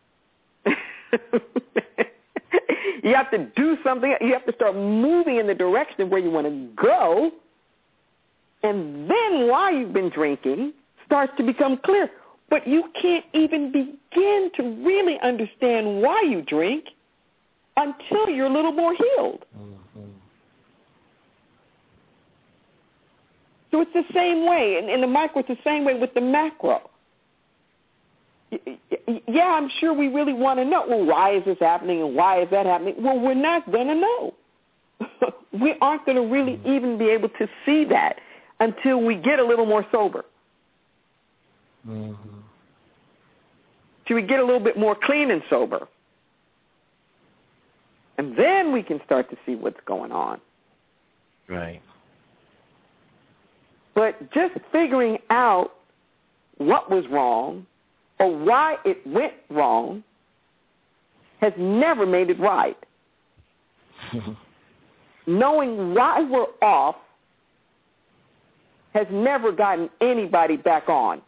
You have to do something. You have to start moving in the direction of where you want to go. And then why you've been drinking starts to become clear. But you can't even begin to really understand why you drink until you're a little more healed. Mm-hmm. So it's the same way. In the micro, it's the same way with the macro. Yeah, I'm sure we really want to know, well, why is this happening and why is that happening? Well, we're not going to know. We aren't going to really even be able to see that until we get a little more sober. Mm-hmm. Till we get a little bit more clean and sober. And then we can start to see what's going on. Right. But just figuring out what was wrong or why it went wrong has never made it right. Knowing why we're off has never gotten anybody back on.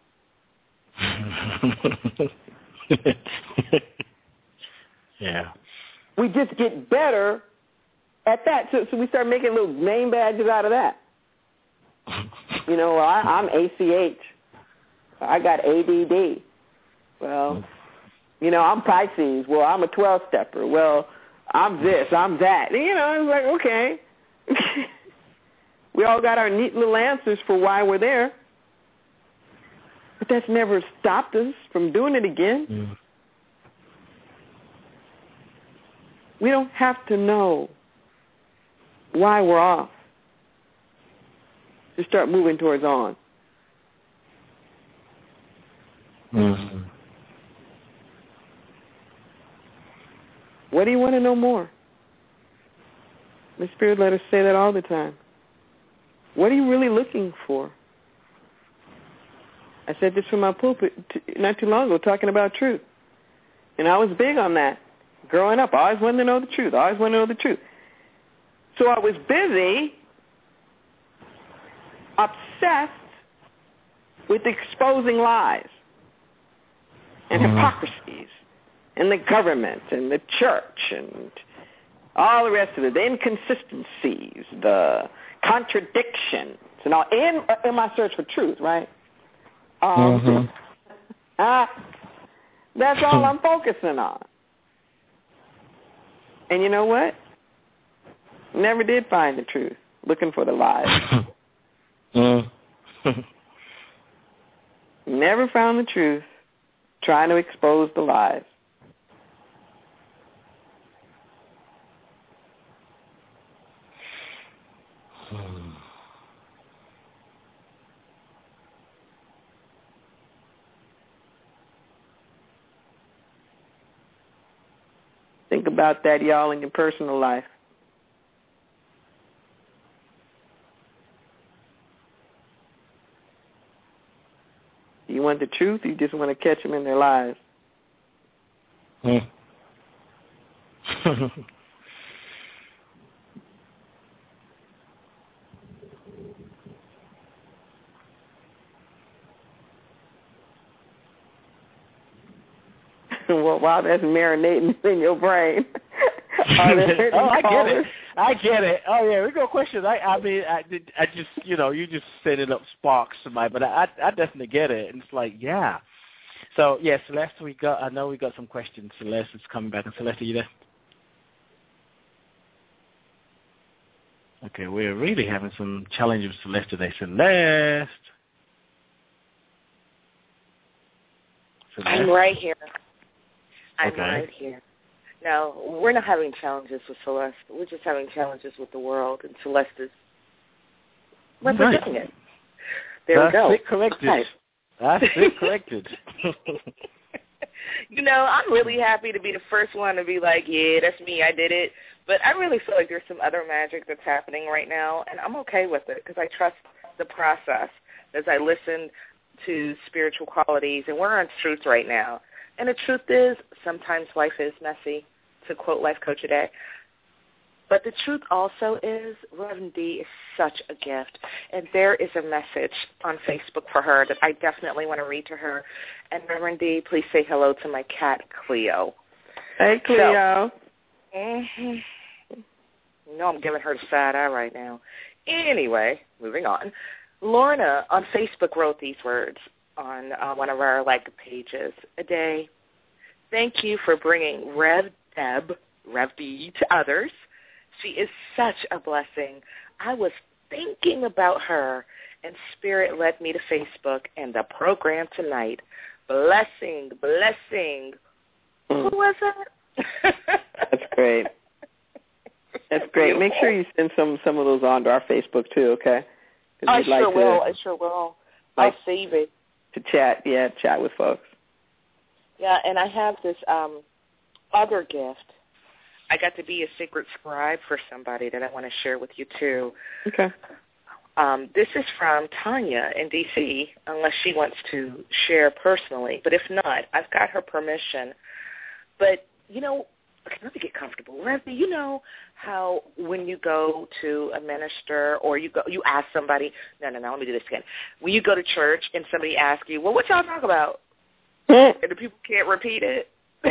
Yeah. We just get better at that. So we start making little name badges out of that. You know, I'm ACH. I got ADD. Well, you know, I'm Pisces. Well, I'm a 12-stepper. Well, I'm this, I'm that. You know, it's like, okay. We all got our neat little answers for why we're there. But that's never stopped us from doing it again. Mm. We don't have to know why we're off to start moving towards on. Mm-hmm. What do you want to know more? The Spirit let us say that all the time. What are you really looking for? I said this from my pulpit not too long ago, talking about truth. And I was big on that. Growing up, I always wanted to know the truth. I always wanted to know the truth. So I was busy, obsessed with exposing lies and hypocrisies and the government and the church and all the rest of it, the inconsistencies, the contradictions, and all, in my search for truth, right? That's all I'm focusing on. And you know what? Never did find the truth, looking for the lies. Never found the truth, trying to expose the lies. Think about that, y'all, in your personal life. Do you want the truth, or you just want to catch them in their lies? Well, while that's marinating in your brain. I get it. Oh, yeah, we got questions. I just, you know, you just set it up sparks to my, but I definitely get it. And it's like, yeah. So, yeah, Celeste, I know we got some questions. Celeste is coming back. And Celeste, are you there? Okay, we're really having some challenges with Celeste today. Celeste. I'm right here. I'm okay. right here. No, we're not having challenges with Celeste. We're just having challenges with the world, and Celeste is representing it. There we go. That's it corrected. Okay. That's it corrected. You know, I'm really happy to be the first one to be like, yeah, that's me, I did it. But I really feel like there's some other magic that's happening right now, and I'm okay with it because I trust the process as I listen to spiritual qualities, and we're on truth right now. And the truth is, sometimes life is messy, to quote Life Coach today. But the truth also is Reverend D is such a gift. And there is a message on Facebook for her that I definitely want to read to her. And Reverend D, please say hello to my cat, Cleo. Hey, Cleo. So, you know I'm giving her the side eye right now. Anyway, moving on. Lorna on Facebook wrote these words on one of our pages. A day. Thank you for bringing Rev D to others. She is such a blessing. I was thinking about her, and Spirit led me to Facebook and the program tonight. Blessing. Who was that? That's great. That's great. Make sure you send some of those on to our Facebook too, okay? I sure will. I'll save it. To chat with folks. Yeah, and I have this other gift. I got to be a secret scribe for somebody that I want to share with you, too. Okay. This is from Tanya in D.C., unless she wants to share personally. But if not, I've got her permission. But, okay, let me get comfortable. Leslie, you know how when you go to a minister or you ask somebody, no, let me do this again. When you go to church and somebody asks you, well, what y'all talk about? And the people can't repeat it.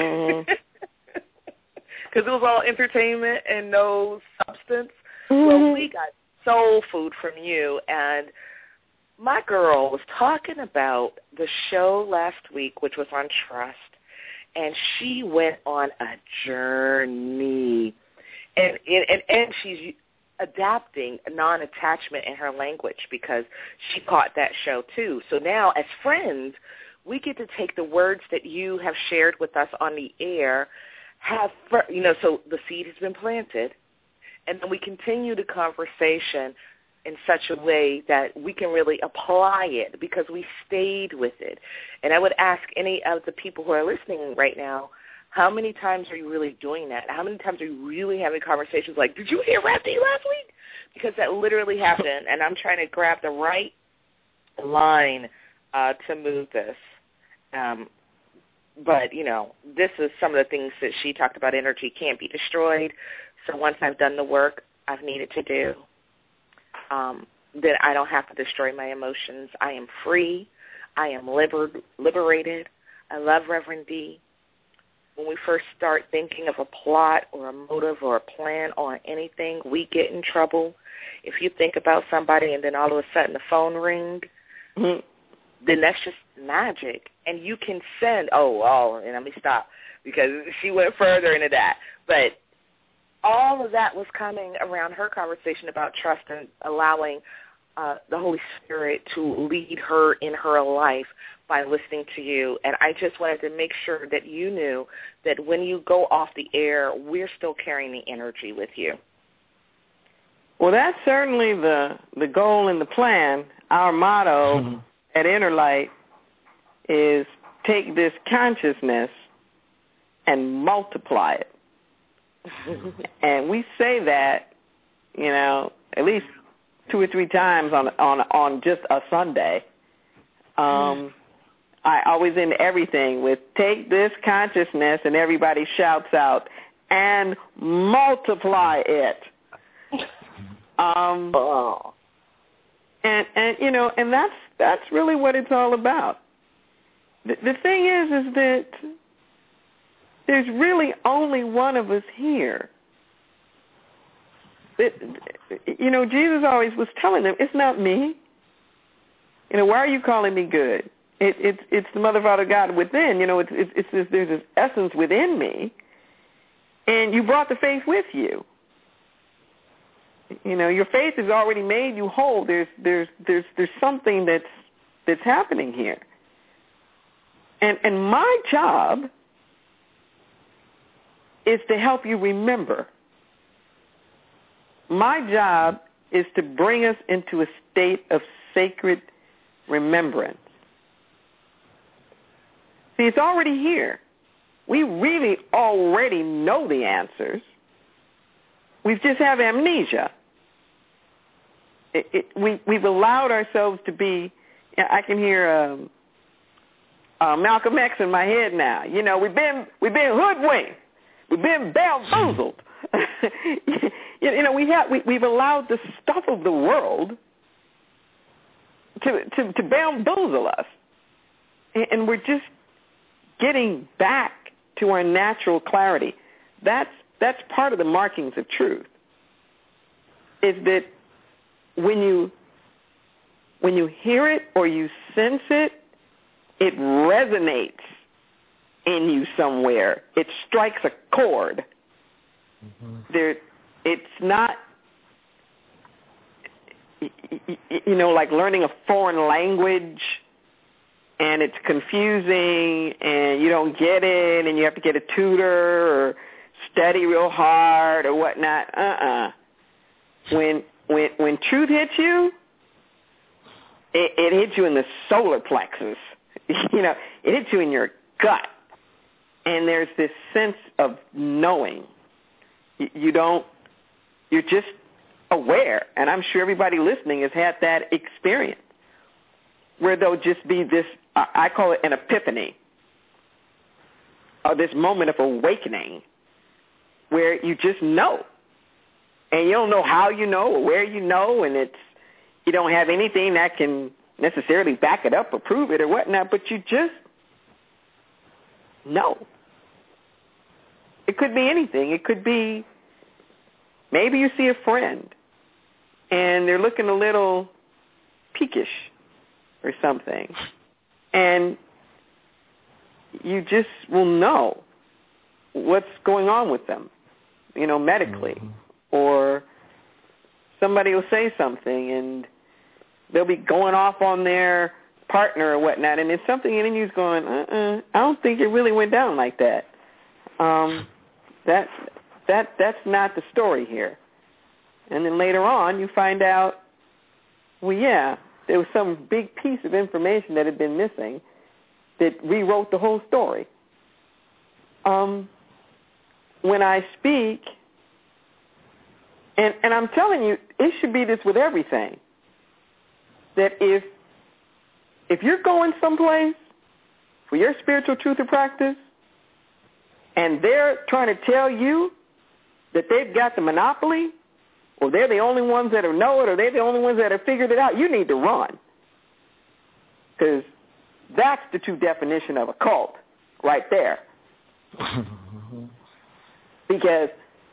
Because it was all entertainment and no substance. Well, we got soul food from you. And my girl was talking about the show last week, which was on trust. And she went on a journey. And she's adapting non-attachment in her language because she caught that show too. So now as friends, we get to take the words that you have shared with us on the air, so the seed has been planted, and then we continue the conversation in such a way that we can really apply it because we stayed with it. And I would ask any of the people who are listening right now, how many times are you really doing that? How many times are you really having conversations like, did you hear Rev D last week? Because that literally happened, and I'm trying to grab the right line to move this. But, this is some of the things that she talked about. Energy can't be destroyed. So once I've done the work I've needed to do, then I don't have to destroy my emotions. I am free. I am liberated. I love Reverend D. When we first start thinking of a plot or a motive or a plan on anything, we get in trouble. If you think about somebody and then all of a sudden the phone rings, then that's just magic. And you can send, and let me stop because she went further into that. But all of that was coming around her conversation about trust and allowing the Holy Spirit to lead her in her life by listening to you. And I just wanted to make sure that you knew that when you go off the air, we're still carrying the energy with you. Well, that's certainly the goal and the plan. Our motto at Innerlight is take this consciousness and multiply it. And we say that, at least 2 or 3 times on just a Sunday. I always end everything with take this consciousness, and everybody shouts out, and multiply it. And that's really what it's all about. The thing is that there's really only one of us here. Jesus always was telling them, it's not me. Why are you calling me good? It's the Mother, Father, God within. There's this essence within me, and you brought the faith with you. Your faith has already made you whole. There's something that's happening here. And my job is to help you remember. My job is to bring us into a state of sacred remembrance. See, it's already here. We really already know the answers. We just have amnesia. We've allowed ourselves to be, I can hear Malcolm X in my head now. We've been hoodwinked. We've been bamboozled. we've allowed the stuff of the world to bamboozle us, and we're just getting back to our natural clarity. That's part of the markings of truth. Is that when you hear it or you sense it, it resonates in you somewhere. It strikes a chord. Mm-hmm. It's not, like learning a foreign language, and it's confusing, and you don't get it, and you have to get a tutor or study real hard or whatnot. When truth hits you, it hits you in the solar plexus. It hits you in your gut, and there's this sense of knowing. You're just aware, and I'm sure everybody listening has had that experience where there'll just be this, I call it an epiphany, or this moment of awakening where you just know. And you don't know how you know or where you know, and you don't have anything that can necessarily back it up or prove it or whatnot, but you just know. It could be anything. It could be maybe you see a friend, and they're looking a little peakish or something, and you just will know what's going on with them, medically. Mm-hmm. Or somebody will say something, and they'll be going off on their partner or whatnot, and it's something in you's going, I don't think it really went down like that. That's not the story here. And then later on, you find out, well, yeah, there was some big piece of information that had been missing that rewrote the whole story. When I speak, and I'm telling you, it should be this with everything, that if you're going someplace for your spiritual truth or practice, and they're trying to tell you that they've got the monopoly, or they're the only ones that know it, or they're the only ones that have figured it out, you need to run. Because that's the true definition of a cult right there. Because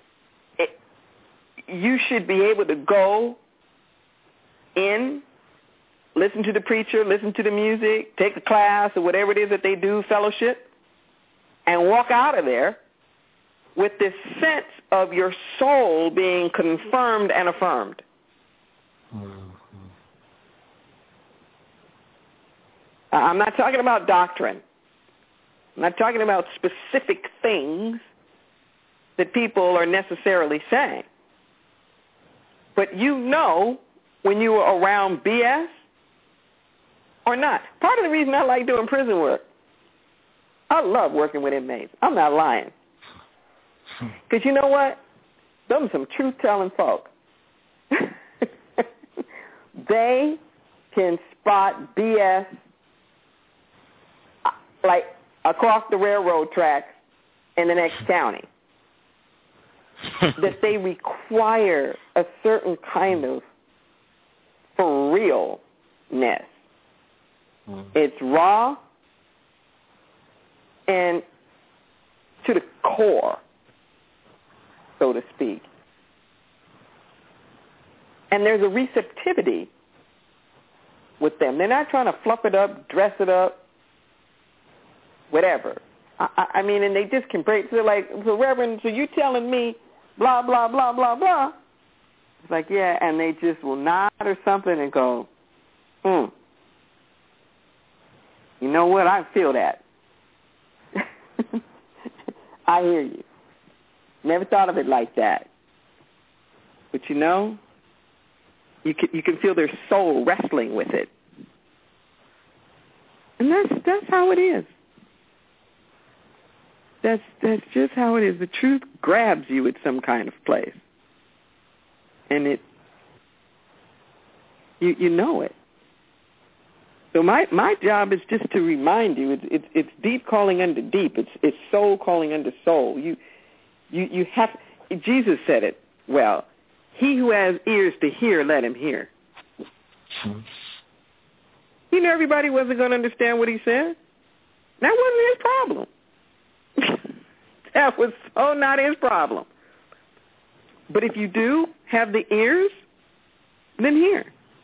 you should be able to go in, listen to the preacher, listen to the music, take a class or whatever it is that they do, fellowship, and walk out of there with this sense of your soul being confirmed and affirmed. Mm-hmm. I'm not talking about doctrine. I'm not talking about specific things that people are necessarily saying. But when you are around BS or not. Part of the reason I like doing prison work, I love working with inmates. I'm not lying. Because you know what? Them are some truth-telling folk. They can spot BS like across the railroad tracks in the next county. That they require a certain kind of for realness. It's raw and to the core, so to speak. And there's a receptivity with them. They're not trying to fluff it up, dress it up, whatever. I mean, and they just can break. They're like, so Reverend, so you telling me blah, blah, blah, blah, blah. It's like, yeah, and they just will nod or something and go, You know what? I feel that. I hear you. Never thought of it like that. But you can feel their soul wrestling with it. And that's how it is. That's just how it is. The truth grabs you at some kind of place. And you know it. So my job is just to remind you, it's deep calling unto deep. It's soul calling unto soul. You have, Jesus said it well. He who has ears to hear, let him hear. He knew everybody wasn't going to understand what he said. That wasn't his problem. That was so not his problem. But if you do have the ears, then hear.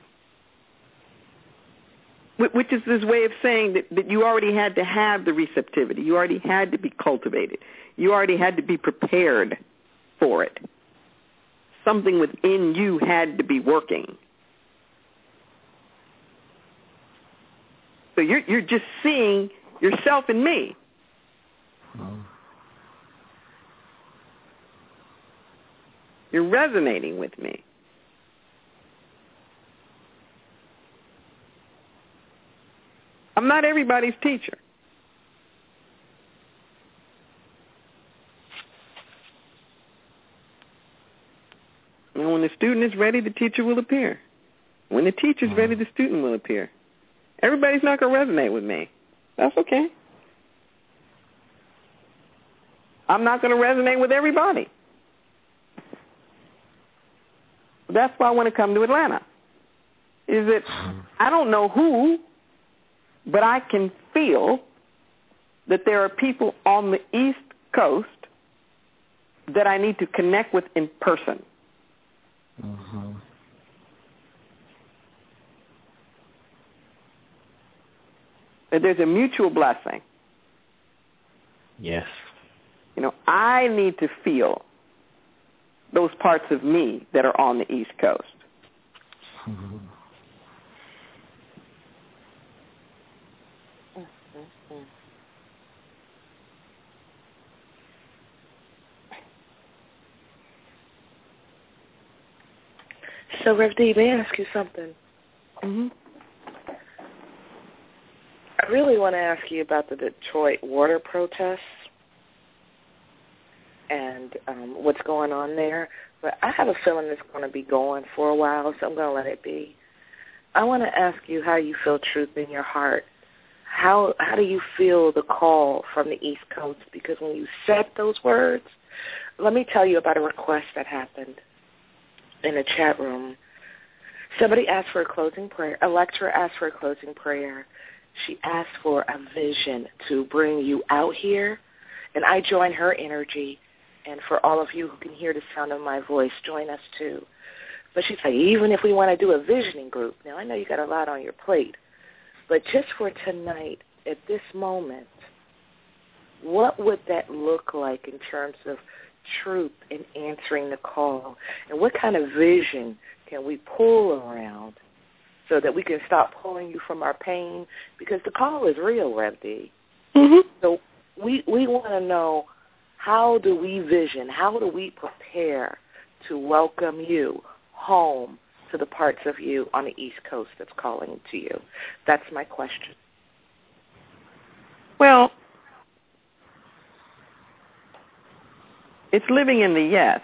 Which is this way of saying that you already had to have the receptivity. You already had to be cultivated. You already had to be prepared for it. Something within you had to be working. So you're just seeing yourself in me. You're resonating with me. I'm not everybody's teacher. And when the student is ready, the teacher will appear. When the teacher's ready, the student will appear. Everybody's not going to resonate with me. That's okay. I'm not going to resonate with everybody. That's why I want to come to Atlanta. Is that I don't know who, but I can feel that there are people on the East Coast that I need to connect with in person. That there's a mutual blessing. Yes. You know, I need to feel those parts of me that are on the East Coast. So, Rev D, may I ask you something? Mm-hmm. I really want to ask you about the Detroit water protests and what's going on there. But I have a feeling it's going to be going for a while, so I'm going to let it be. I want to ask you how you feel truth in your heart. How do you feel the call from the East Coast? Because when you said those words, let me tell you about a request that happened in a chat room. Somebody asked for a closing prayer. A lecturer asked for a closing prayer. She asked for a vision to bring you out here, and I join her energy. And for all of you who can hear the sound of my voice, join us too. But she's like, even if we want to do a visioning group, now I know you got a lot on your plate, but just for tonight, at this moment, what would that look like in terms of truth in answering the call? And what kind of vision can we pull around so that we can stop pulling you from our pain? Because the call is real, Rev D. Mm-hmm. So we want to know, how do we vision, how do we prepare to welcome you home to the parts of you on the East Coast that's calling to you? That's my question. Well, it's living in the yes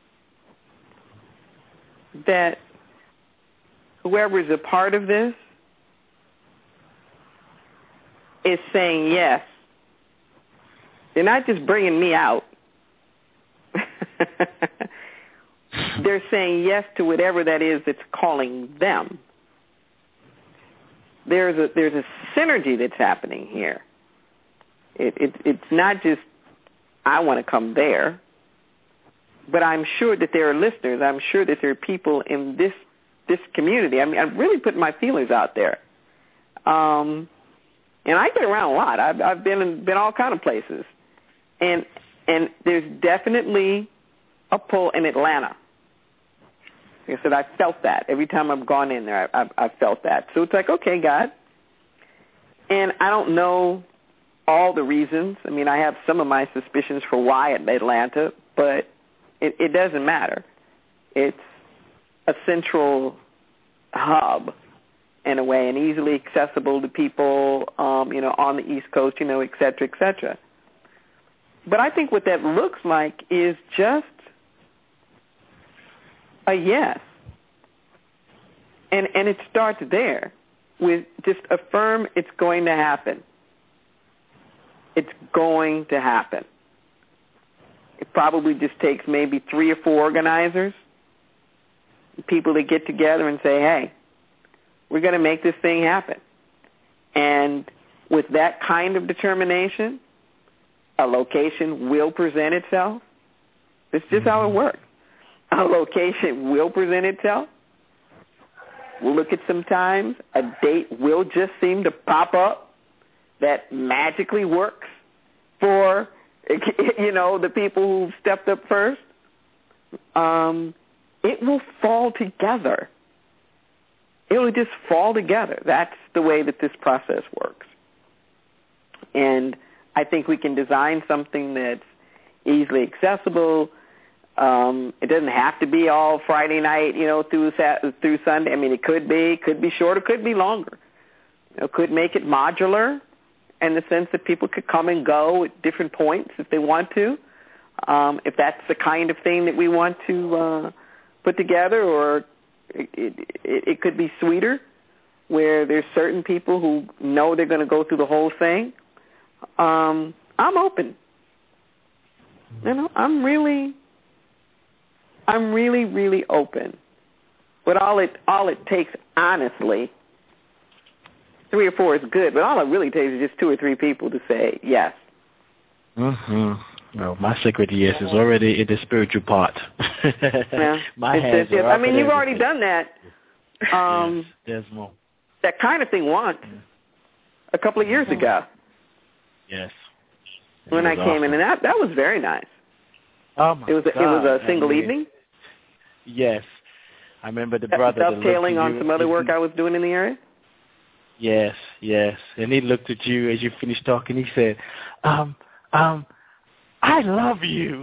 that whoever is a part of this is saying yes. They're not just bringing me out. They're saying yes to whatever that is that's calling them. There's a synergy that's happening here. It's not just I want to come there, but I'm sure that there are listeners. I'm sure that there are people in this community. I mean, I'm really putting my feelers out there. And I get around a lot. I've been all kind of places. And there's definitely a pull in Atlanta. Like I said, I felt that. Every time I've gone in there, I've felt that. So it's like, okay, God. And I don't know all the reasons. I mean, I have some of my suspicions for why Atlanta, but it doesn't matter. It's a central hub in a way and easily accessible to people, on the East Coast, et cetera, et cetera. But I think what that looks like is just a yes. And it starts there with just affirm it's going to happen. It's going to happen. It probably just takes maybe 3 or 4 organizers, people that get together and say, hey, we're going to make this thing happen. And with that kind of determination, a location will present itself. It's just how it works. A location will present itself. We'll look at some times. A date will just seem to pop up that magically works for, the people who stepped up first. It will fall together. It will just fall together. That's the way that this process works. And I think we can design something that's easily accessible. It doesn't have to be all Friday night, through Sunday. I mean, it could be shorter, could be longer. Could make it modular in the sense that people could come and go at different points if they want to. If that's the kind of thing that we want to put together, or it could be sweeter, where there's certain people who know they're going to go through the whole thing. I'm open. I'm really, really open. But all it takes, honestly, 3 or 4 is good, but all it really takes is just 2 or 3 people to say yes. Well, my secret yes is already in the spiritual part. Yeah. My hands are I mean, you've already done that. Yes, there's more. That kind of thing once, a couple of years ago. Yes. When I came in, and that was very nice. Oh my God! It was a single evening. Yes, I remember the brother dovetailing on some other work I was doing in the area. Yes, and he looked at you as you finished talking. He said, I love you.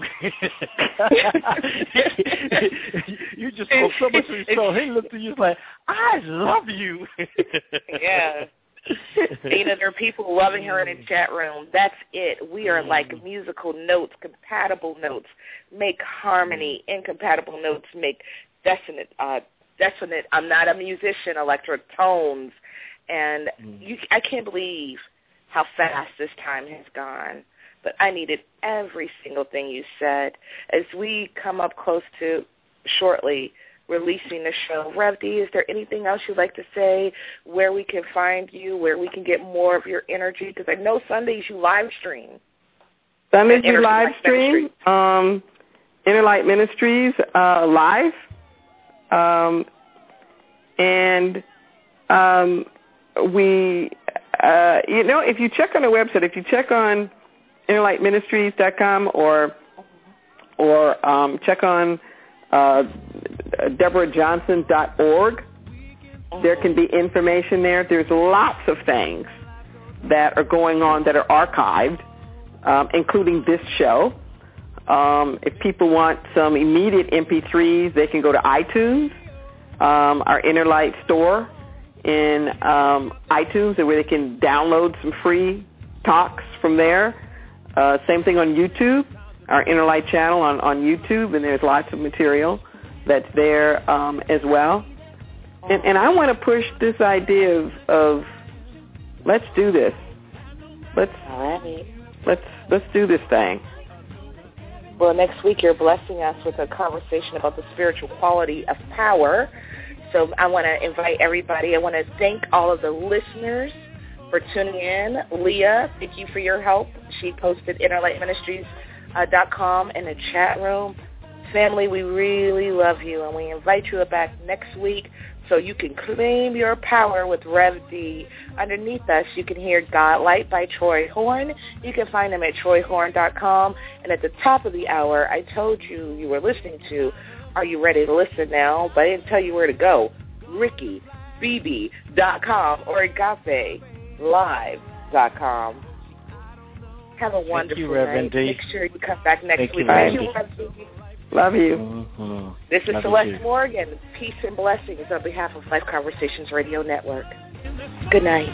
You just spoke so much to his soul. He looked at you like, I love you. Yeah. There are people loving her in the chat room. That's it. We are like musical notes, compatible notes. Make harmony. Incompatible notes make dissonant. I'm not a musician. Electric tones, and I can't believe how fast this time has gone. But I needed every single thing you said. As we come up close to shortly releasing the show, Rev D, is there anything else you'd like to say, where we can find you, where we can get more of your energy? Because I know Sundays you live stream. Sundays you live stream, Inner Light Ministries live. And we, if you check on our website, if you check on InnerLightMinistries.com or check on DeborahJohnson.org. There can be information there. There's lots of things that are going on that are archived, including this show. If people want some immediate MP3s, they can go to iTunes, our Inner Light store in iTunes, where they can download some free talks from there. Same thing on YouTube, our Inner Light channel on YouTube, and there's lots of material that's there as well. And I want to push this idea of let's do this. Let's do this thing. Well, next week you're blessing us with a conversation about the spiritual quality of power. So I want to invite everybody. I want to thank all of the listeners for tuning in. Leah, thank you for your help. She posted InnerLightMinistries.com in the chat room. Family, we really love you, and we invite you back next week so you can claim your power with Rev D. Underneath us, you can hear God Light by Troy Horn. You can find him at TroyHorn.com. And at the top of the hour, I told you were listening to Are You Ready to Listen Now? But I didn't tell you where to go. RickyBB.com or AgapeLive.com. Have a wonderful night. Make sure you come back next week. Thank you. Love you. Mm-hmm. This is Celeste Morgan. Peace and blessings on behalf of Life Conversations Radio Network. Good night.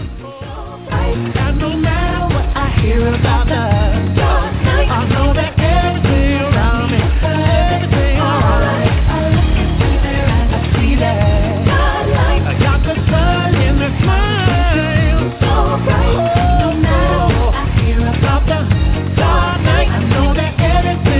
No matter what I hear about love, I know that everything around me, everything alright. I look into their eyes, I see that I got the sun in the smile, so bright. No matter what I hear about the dark night, I know that everything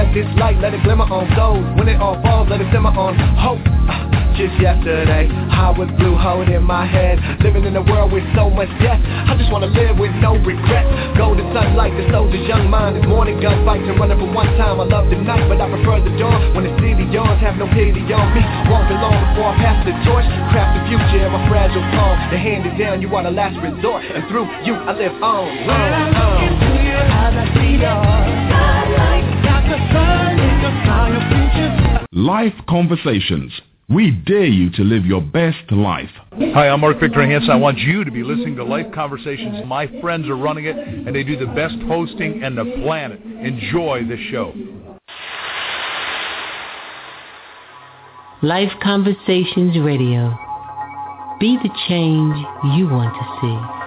Let this light, let it glimmer on those. When it all falls, let it simmer on hope. Just yesterday, I was blue, holding my head, living in a world with so much death. I just wanna live with no regrets. Golden sunlight, the soldier's young mind is morning gunfights and running for one time. I love the night, but I prefer the dawn. When the city yawns, have no pity on me. Won't be long before I pass the torch. Craft the future in my fragile palm. The hand is down, you are the last resort, and through you I live on. When I look into your eyes, I see the starlight. Got the sun in the sky of future. Life Conversations. We dare you to live your best life. Hi, I'm Mark Victor Hansen. I want you to be listening to Life Conversations. My friends are running it, and they do the best hosting on the planet. Enjoy the show. Life Conversations Radio. Be the change you want to see.